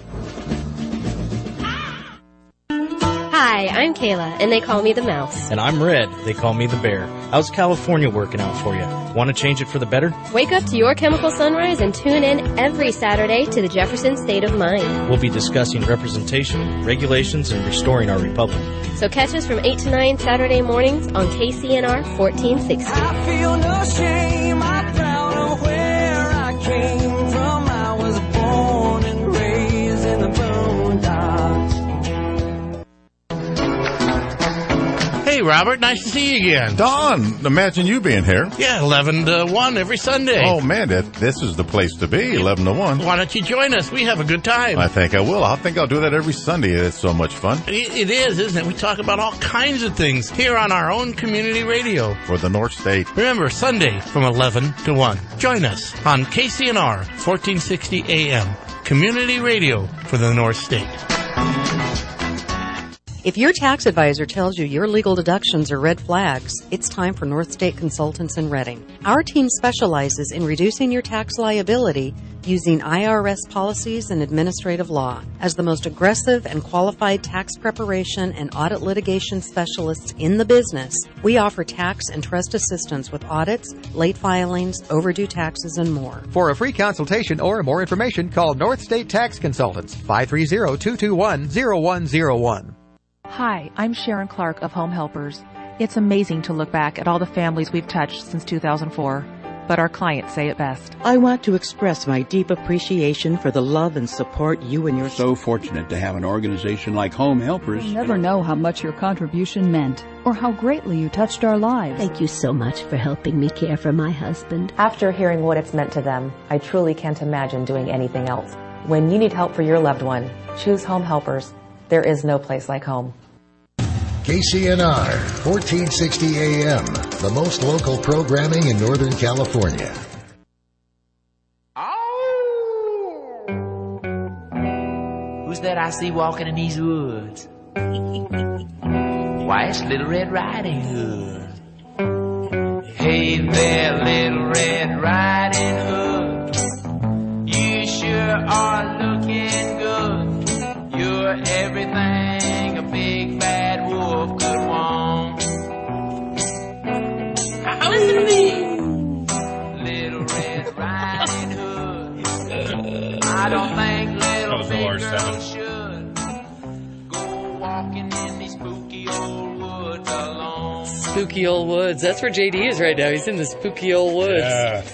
Hi, I'm Kayla, and they call me the Mouse. And I'm Red. They call me the Bear. How's California working out for you? Want to change it for the better? Wake up to your chemical sunrise and tune in every Saturday to the Jefferson State of Mind. We'll be discussing representation, regulations, and restoring our republic. So catch us from 8 to 9 Saturday mornings on KCNR 1460. I feel no shame. I'm proud of where I came from. I was born and raised in the boondocks. Hey, Robert, nice to see you again. Don, imagine you being here. Yeah, 11 to 1 every Sunday. Oh, man, this is the place to be, 11 to 1. Why don't you join us? We have a good time. I think I will. I think I'll do that every Sunday. It's so much fun. It is, isn't it? We talk about all kinds of things here on our own community radio. For the North State. Remember, Sunday from 11 to 1. Join us on KCNR 1460 AM. Community radio for the North State. If your tax advisor tells you your legal deductions are red flags, it's time for North State Consultants in Redding. Our team specializes in reducing your tax liability using IRS policies and administrative law. As the most aggressive and qualified tax preparation and audit litigation specialists in the business, we offer tax and trust assistance with audits, late filings, overdue taxes, and more. For a free consultation or more information, call North State Tax Consultants, 530-221-0101. Hi, I'm Sharon Clark of Home Helpers. It's amazing to look back at all the families we've touched since 2004, but our clients say it best. I want to express my deep appreciation for the love and support you and your... So fortunate to have an organization like Home Helpers. You never know how much your contribution meant or how greatly you touched our lives. Thank you so much for helping me care for my husband. After hearing what it's meant to them, I truly can't imagine doing anything else. When you need help for your loved one, choose Home Helpers. There is no place like home. KCNR, 1460 AM, the most local programming in Northern California. Who's that I see walking in these woods? Why, it's Little Red Riding Hood. Hey there, Little Red Riding Hood. You sure are looking good. You're everything a big bad wolf could want. Listen to me, Little Red Riding Hood. I don't think little big girls should go walking in these spooky old woods alone. Spooky old woods. That's where JD is right now. He's in the spooky old woods.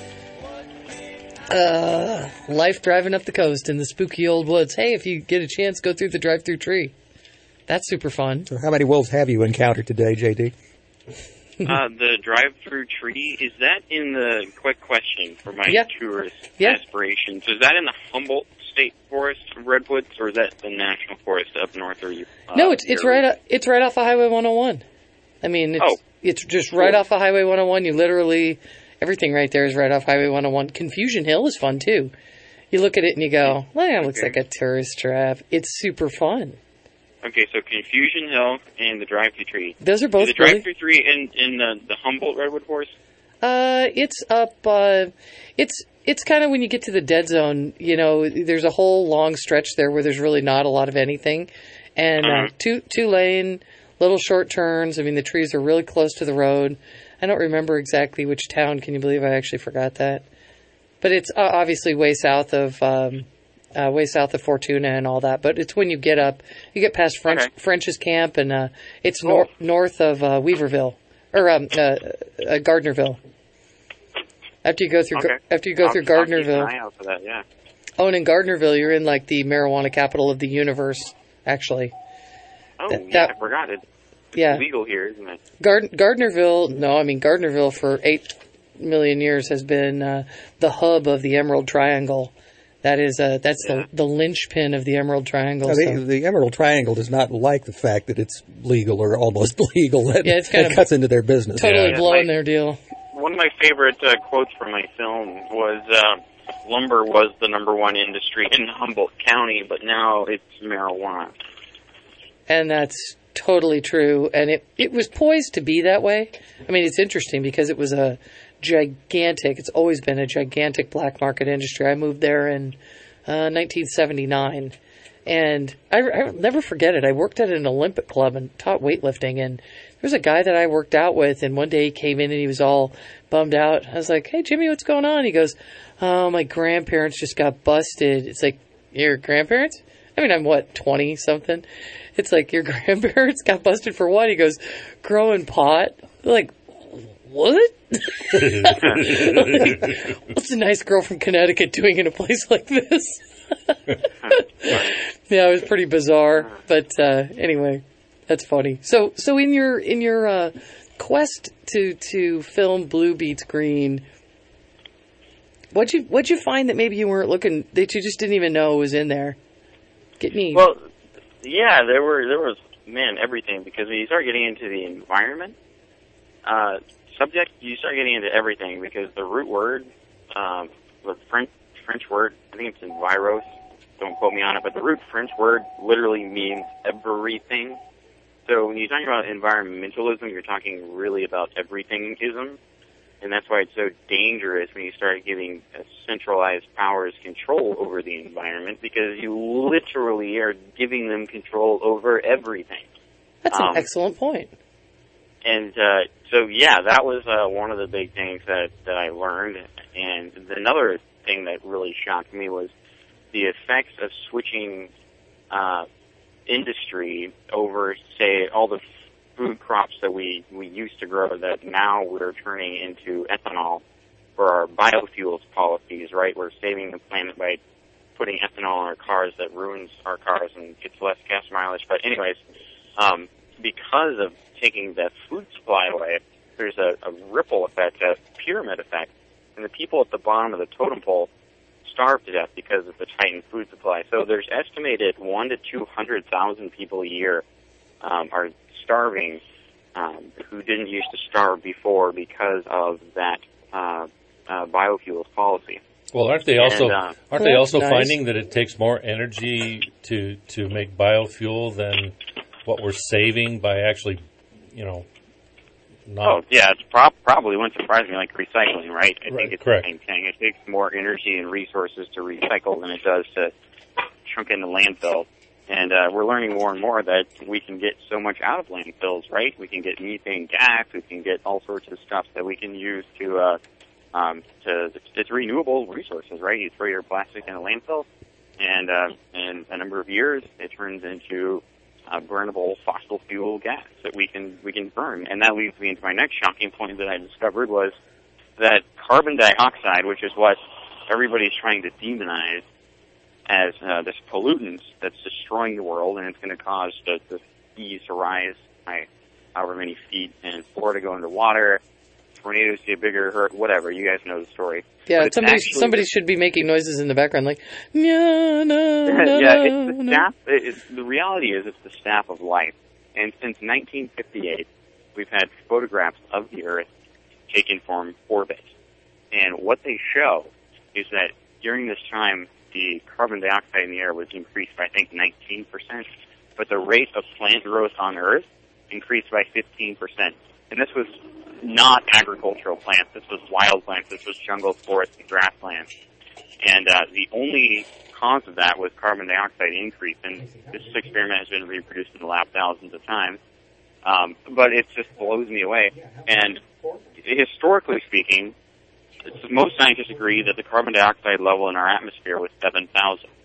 Yeah. Life driving up the coast in the spooky old woods. Hey, if you get a chance, go through the drive-through tree. That's super fun. So how many wolves have you encountered today, JD? The drive-through tree, is that in the quick question for my tourist aspirations? Is that in the Humboldt State Forest of Redwoods, or is that the National Forest up north? Or no, it's right off of Highway 101. I mean, it's just right off of Highway 101. You literally, everything right there is right off Highway 101. Confusion Hill is fun too. You look at it and you go, well, that looks like a tourist trap. It's super fun. Okay, so Confusion Hill and the drive-through tree. Those are both the drive-through tree in the Humboldt Redwood Forest? It's up, it's kind of when you get to the dead zone, you know, there's a whole long stretch there where there's really not a lot of anything. And two lane, little short turns. I mean, the trees are really close to the road. I don't remember exactly which town. Can you believe I actually forgot that? But it's obviously way south of way south of Fortuna and all that. But it's when you get past French's Camp, and it's north of Weaverville or Gardnerville. After you go through Gardnerville. I'll keep an eye out for that, yeah. Oh, and in Gardnerville, you're in like the marijuana capital of the universe, actually. Oh, I forgot it. It's legal here, isn't it? Gardnerville for 8 million years has been the hub of the Emerald Triangle. That's the linchpin of the Emerald Triangle. The Emerald Triangle does not like the fact that it's legal or almost legal. That cuts into their business. Totally blowing their deal. One of my favorite quotes from my film was, lumber was the number one industry in Humboldt County, but now it's marijuana. And that's totally true. And it was poised to be that way. I mean, it's interesting because it was it's always been a gigantic black market industry. I moved there in 1979. And I'll never forget it. I worked at an Olympic club and taught weightlifting. And there was a guy that I worked out with. And one day he came in and he was all bummed out. I was like, "Hey, Jimmy, what's going on?" He goes, "Oh, my grandparents just got busted." It's like, "Your grandparents?" I mean, I'm 20-something. It's like, "Your grandparents got busted for what?" He goes, "Growing pot." Like, what? Like, what's a nice girl from Connecticut doing in a place like this? Yeah, it was pretty bizarre. But anyway, that's funny. So in your quest to film Blue Beats Green, what'd you find that maybe you weren't looking, that you just didn't even know was in there? Get me. Well, yeah, there was everything, because when you start getting into the environment subject, you start getting into everything, because the root word, the French word, I think it's enviros, don't quote me on it, but the root French word literally means everything. So when you're talking about environmentalism, you're talking really about everythingism, and that's why it's so dangerous when you start giving centralized powers control over the environment, because you literally are giving them control over everything. That's an excellent point. And that was one of the big things that I learned. And another thing that really shocked me was the effects of switching industry over, say, all the food crops that we used to grow that now we're turning into ethanol for our biofuels policies, right? We're saving the planet by putting ethanol in our cars that ruins our cars and gets less gas mileage. But anyways, because of taking the food supply away, there's a ripple effect, a pyramid effect, and the people at the bottom of the totem pole starve to death because of the tightened food supply. So there's estimated 100,000 to 200,000 people a year are starving who didn't used to starve before because of that biofuels policy. Well, aren't they also finding that it takes more energy to make biofuel than what we're saving by actually, Oh, yeah, it's probably wouldn't surprise me, like recycling, right? I think it's the same thing. It takes more energy and resources to recycle than it does to chunk into landfill. And we're learning more and more that we can get so much out of landfills, right? We can get methane gas, we can get all sorts of stuff that we can use it's renewable resources, right? You throw your plastic in a landfill, and in a number of years, it turns into burnable fossil fuel gas that we can burn. And that leads me into my next shocking point that I discovered was that carbon dioxide, which is what everybody's trying to demonize as this pollutant that's destroying the world, and it's going to cause the seas to rise by however many feet, and Florida go into water, tornadoes get bigger, hurt, whatever. You guys know the story. Yeah, somebody should be making noises in the background like, yeah, it's the staff. The reality is it's the staff of life. And since 1958, we've had photographs of the Earth taken from orbit. And what they show is that during this time, the carbon dioxide in the air was increased by, I think, 19%, but the rate of plant growth on Earth increased by 15%. And this was not agricultural plants. This was wild plants. This was jungle, forest, and grasslands. And the only cause of that was carbon dioxide increase. And this experiment has been reproduced in the lab thousands of times. But it just blows me away. And historically speaking, most scientists agree that the carbon dioxide level in our atmosphere was 7,000.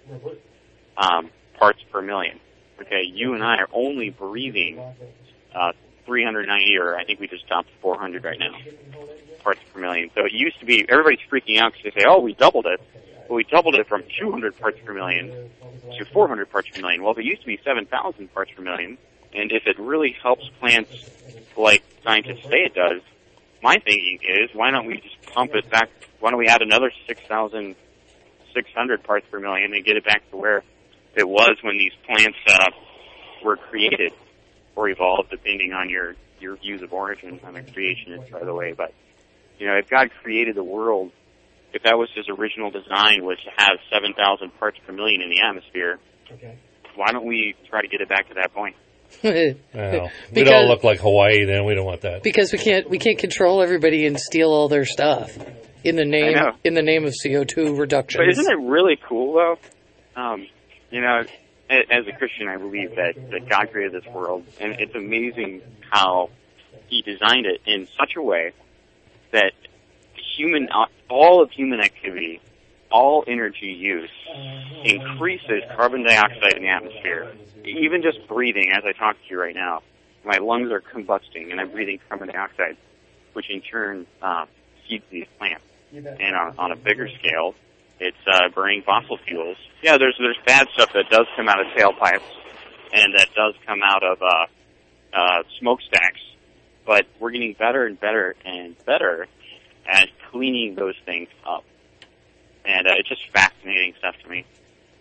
parts per million. Okay, you and I are only breathing 390, or I think we just topped 400 right now, parts per million. So it used to be, everybody's freaking out because they say, oh, we doubled it. Well, we doubled it from 200 parts per million to 400 parts per million. Well, if it used to be 7,000 parts per million, and if it really helps plants like scientists say it does, my thinking is, why don't we just pump it back? Why don't we add another 6,600 parts per million and get it back to where it was when these plants were created or evolved, depending on your views of origin. I'm a creationist, by the way. But, you know, if God created the world, if that was his original design, was to have 7,000 parts per million in the atmosphere, why don't we try to get it back to that point? Well, we don't look like Hawaii then. We don't want that. Because we can't control everybody and steal all their stuff in the name of CO2 reduction. But isn't it really cool, though? You know, as a Christian, I believe that God created this world, and it's amazing how he designed it in such a way that all of human activity, all energy use, increases carbon dioxide in the atmosphere. Even just breathing, as I talk to you right now, my lungs are combusting, and I'm breathing carbon dioxide, which in turn feeds these plants. And on a bigger scale, it's burning fossil fuels. Yeah, there's bad stuff that does come out of tailpipes, and that does come out of smokestacks, but we're getting better and better and better at cleaning those things up. And it's just fascinating stuff to me.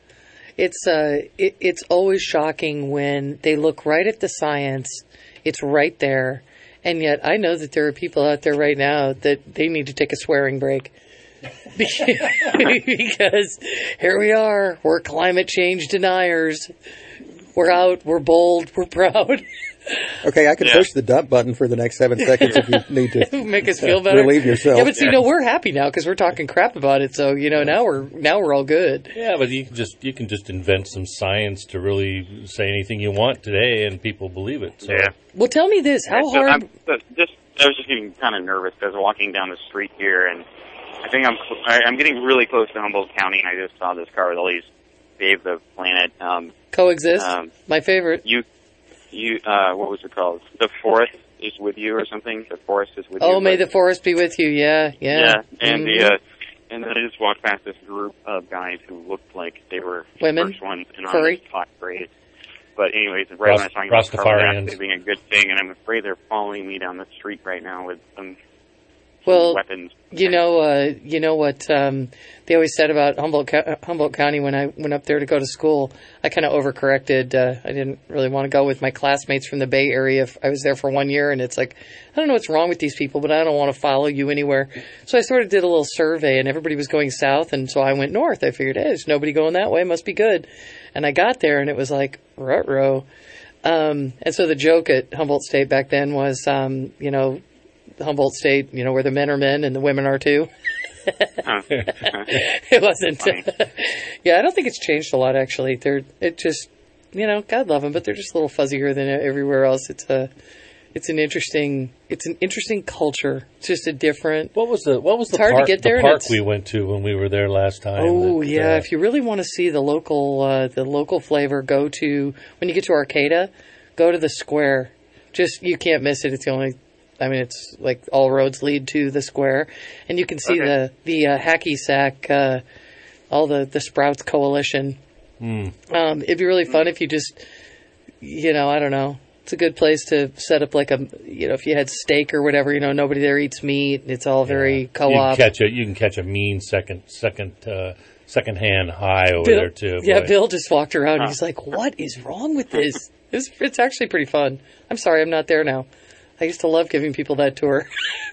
It's always shocking when they look right at the science. It's right there. And yet I know that there are people out there right now that they need to take a swearing break. Because here we are. We're climate change deniers. We're out. We're bold. We're proud. Okay, I can push the dump button for the next 7 seconds if you need to make us feel better. Relieve yourself. Yeah, but see, no, we're happy now because we're talking crap about it. So now we're all good. Yeah, but you can just invent some science to really say anything you want today, and people believe it. So. Yeah. Well, tell me this: how hard? I was just getting kind of nervous because walking down the street here, and I think I'm getting really close to Humboldt County, and I just saw this car with all these Save the Planet. Coexist. My favorite. What was it called? The forest is with you or something? The forest is with you. Oh, may the forest be with you. Yeah. Yeah, and and then I just walked past this group of guys who looked like they were women, first ones in furry, top grade. But anyways, right when I was talking about carbon dioxide being a good thing, and I'm afraid they're following me down the street right now with some weapons. You know what they always said about Humboldt County when I went up there to go to school. I kind of overcorrected. I didn't really want to go with my classmates from the Bay Area. I was there for 1 year, and it's like, I don't know what's wrong with these people, but I don't want to follow you anywhere. So I sort of did a little survey, and everybody was going south, and so I went north. I figured, hey, there's nobody going that way. Must be good. And I got there, and it was like, ruh-roh. And so the joke at Humboldt State back then was, Humboldt State, where the men are men and the women are too. It wasn't. Yeah, I don't think it's changed a lot, actually. It just, God love them, but they're just a little fuzzier than everywhere else. It's an interesting culture. It's just a different. What was the hard park, to get there, the park we went to when we were there last time? Oh, yeah. If you really want to see the local flavor, go to, when you get to Arcata, go to the square. You can't miss it. It's like all roads lead to the square, and you can see the hacky sack, all the Sprouts Coalition. It'd be really fun if you just, I don't know. It's a good place to set up if you had steak or whatever. Nobody there eats meat. It's all very co-op. You can catch a mean second-hand high over there too. Yeah, boy. Bill just walked around. And he's like, "What is wrong with this?" It's actually pretty fun. I'm sorry, I'm not there now. I used to love giving people that tour.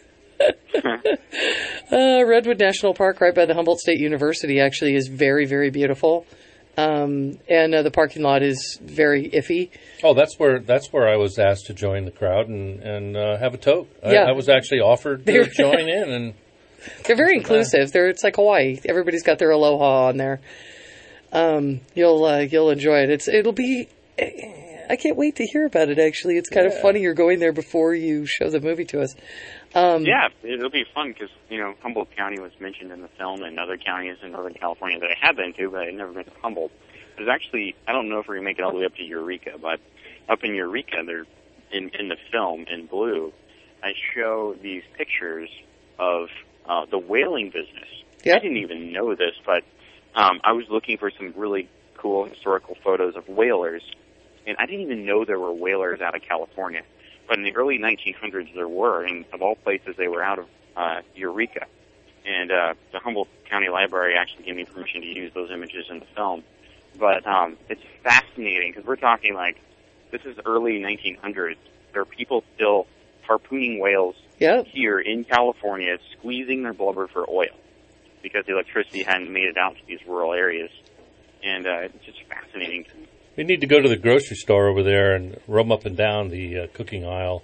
Redwood National Park, right by the Humboldt State University, actually is very, very beautiful. And the parking lot is very iffy. Oh, that's where I was asked to join the crowd and have a tote. Yeah. I was actually offered to join in, and they're very inclusive. It's like Hawaii. Everybody's got their aloha on there. You'll enjoy it. It'll be. I can't wait to hear about it, actually. It's kind of funny you're going there before you show the movie to us. Yeah, it'll be fun because, Humboldt County was mentioned in the film and other counties in Northern California that I have been to, but I've never been to Humboldt. There's actually, I don't know if we're going to make it all the way up to Eureka, but up in Eureka, they're in the film, in blue, I show these pictures of the whaling business. Yep. I didn't even know this, but I was looking for some really cool historical photos of whalers, and I didn't even know there were whalers out of California. But in the early 1900s, there were, and of all places, they were out of Eureka. And the Humboldt County Library actually gave me permission to use those images in the film. But it's fascinating, because we're talking this is early 1900s. There are people still harpooning whales here in California, squeezing their blubber for oil, because the electricity hadn't made it out to these rural areas. And it's just fascinating. We need to go to the grocery store over there and roam up and down the cooking oil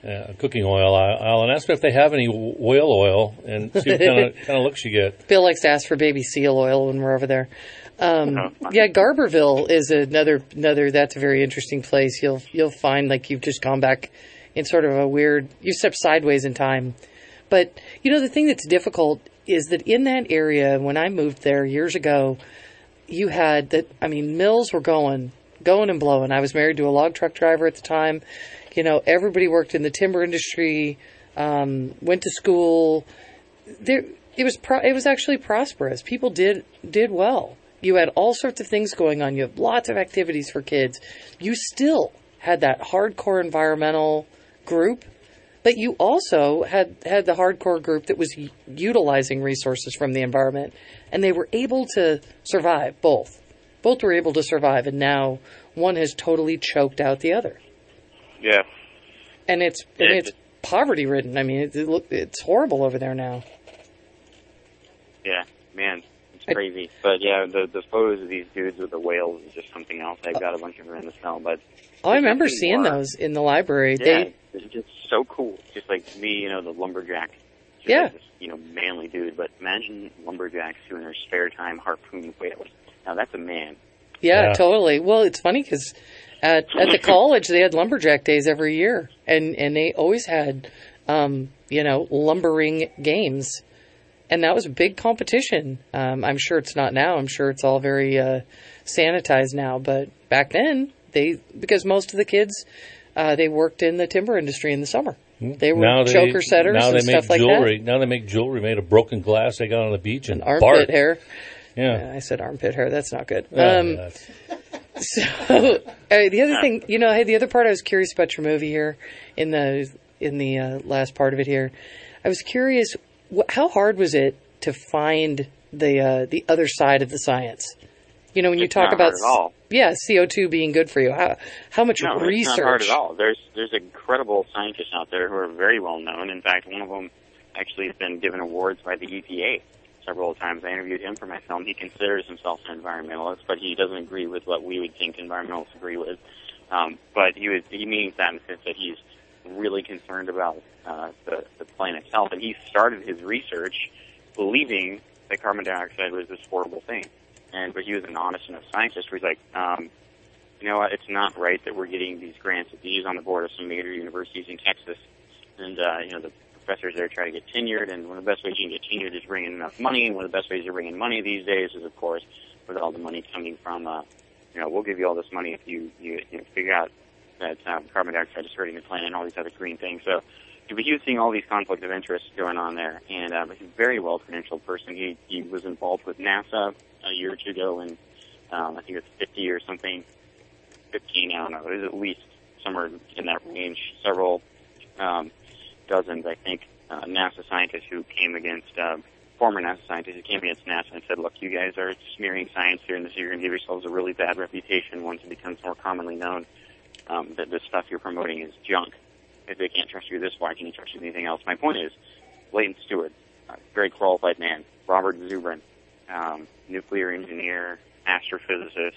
aisle, and ask them if they have any whale oil, and see what kind of looks you get. Bill likes to ask for baby seal oil when we're over there. Garberville is another. That's a very interesting place. You'll find you've just gone back in sort of a weird. You step sideways in time, but the thing that's difficult is that in that area, when I moved there years ago, you had that. I mean, mills were going and blowing. I was married to a log truck driver at the time. Everybody worked in the timber industry, went to school. It was actually prosperous. People did well. You had all sorts of things going on. You have lots of activities for kids. You still had that hardcore environmental group, but you also had the hardcore group that was utilizing resources from the environment, and they were able to survive. Both were able to survive, and now one has totally choked out the other. Yeah, and it's poverty ridden. I mean, it's horrible over there now. Yeah, man. Crazy, but the photos of these dudes with the whales is just something else. I've got a bunch of them in the film, but I remember seeing those in the library. Yeah, it's just so cool. Just like me, the lumberjack. This, manly dude. But imagine lumberjacks who in their spare time harpoon whales. Now that's a man. Yeah, totally. Well, it's funny because at the college they had lumberjack days every year, and they always had lumbering games. And that was a big competition. I'm sure it's not now. I'm sure it's all very sanitized now. But back then, because most of the kids, they worked in the timber industry in the summer. They were choker setters and stuff like that. Now they make jewelry made of broken glass they got on the beach and armpit hair. Yeah. I said armpit hair. That's not good. So the other thing, the other part I was curious about your movie here in the last part of it here. I was curious. How hard was it to find the other side of the science? When you talk about CO2 being good for you, how much research? It's not hard at all. There's incredible scientists out there who are very well known. In fact, one of them actually has been given awards by the EPA several times. I interviewed him for my film. He considers himself an environmentalist, but he doesn't agree with what we would think environmentalists agree with. But he means that in the sense that he's really concerned about the planet itself, and he started his research believing that carbon dioxide was this horrible thing. But he was an honest enough scientist where he's like, you know what, it's not right that we're getting these grants. He's on the board of some major universities in Texas, and the professors there try to get tenured, and one of the best ways you can get tenured is bringing enough money, and one of the best ways to bring in money these days is, of course, with all the money coming from, we'll give you all this money if you figure out that carbon dioxide is hurting the planet and all these other green things. So he was seeing all these conflicts of interest going on there, and he's a very well-credentialed person. He was involved with NASA a year or two ago, and I think it's 50 or something, 15, I don't know. It was at least somewhere in that range, several dozens, I think, NASA scientists who came against, former NASA scientists who came against NASA and said, look, you guys are smearing science here, and this you're going to give yourselves a really bad reputation once it becomes more commonly known that this stuff you're promoting is junk. If they can't trust you this, why can you trust you with anything else? My point is, Leighton Stewart, very qualified man. Robert Zubrin, nuclear engineer, astrophysicist.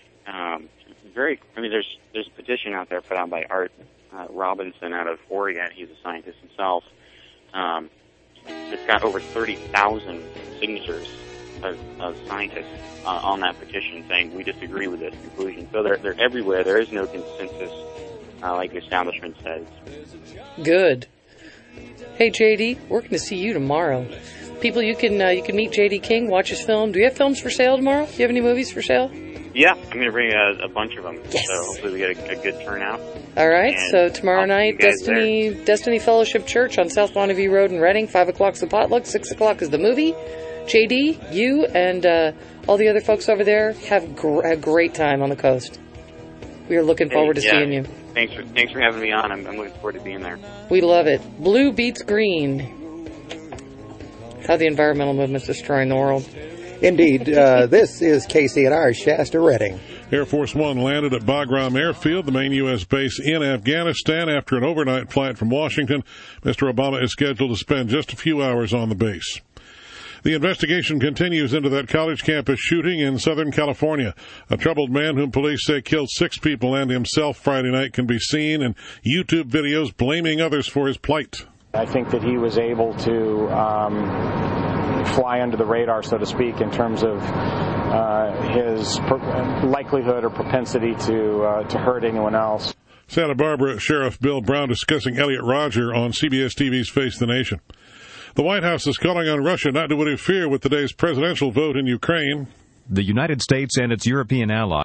There's a petition out there put out by Art Robinson out of Oregon. He's a scientist himself. It's got over 30,000 signatures of scientists on that petition saying we disagree with this conclusion. So they're everywhere. There is no consensus, like the establishment says. Good. Hey, JD, we're going to see you tomorrow. People, you can meet JD King, watch his film. Do you have films for sale tomorrow? Do you have any movies for sale? Yeah, I'm going to bring a bunch of them. Yes. So hopefully we get a good turnout. All right, And so tomorrow night, there. Destiny Fellowship Church on South Bonneview Road in Reading. 5 o'clock is the potluck, 6 o'clock is the movie. JD, you and all the other folks over there have a great time on the coast. We are looking forward to seeing you. Thanks for having me on. I'm looking forward to being there. We love it. Blue beats green. How the environmental movement's destroying the world. Indeed. This is KCNR Shasta Redding. Air Force One landed at Bagram Airfield, the main U.S. base in Afghanistan, after an overnight flight from Washington. Mr. Obama is scheduled to spend just a few hours on the base. The investigation continues into that college campus shooting in Southern California. A troubled man whom police say killed 6 people and himself Friday night can be seen in YouTube videos blaming others for his plight. I think that he was able to fly under the radar, so to speak, in terms of his likelihood or propensity to hurt anyone else. Santa Barbara Sheriff Bill Brown discussing Elliot Rodger on CBS TV's Face the Nation. The White House is calling on Russia not to interfere with today's presidential vote in Ukraine. The United States and its European allies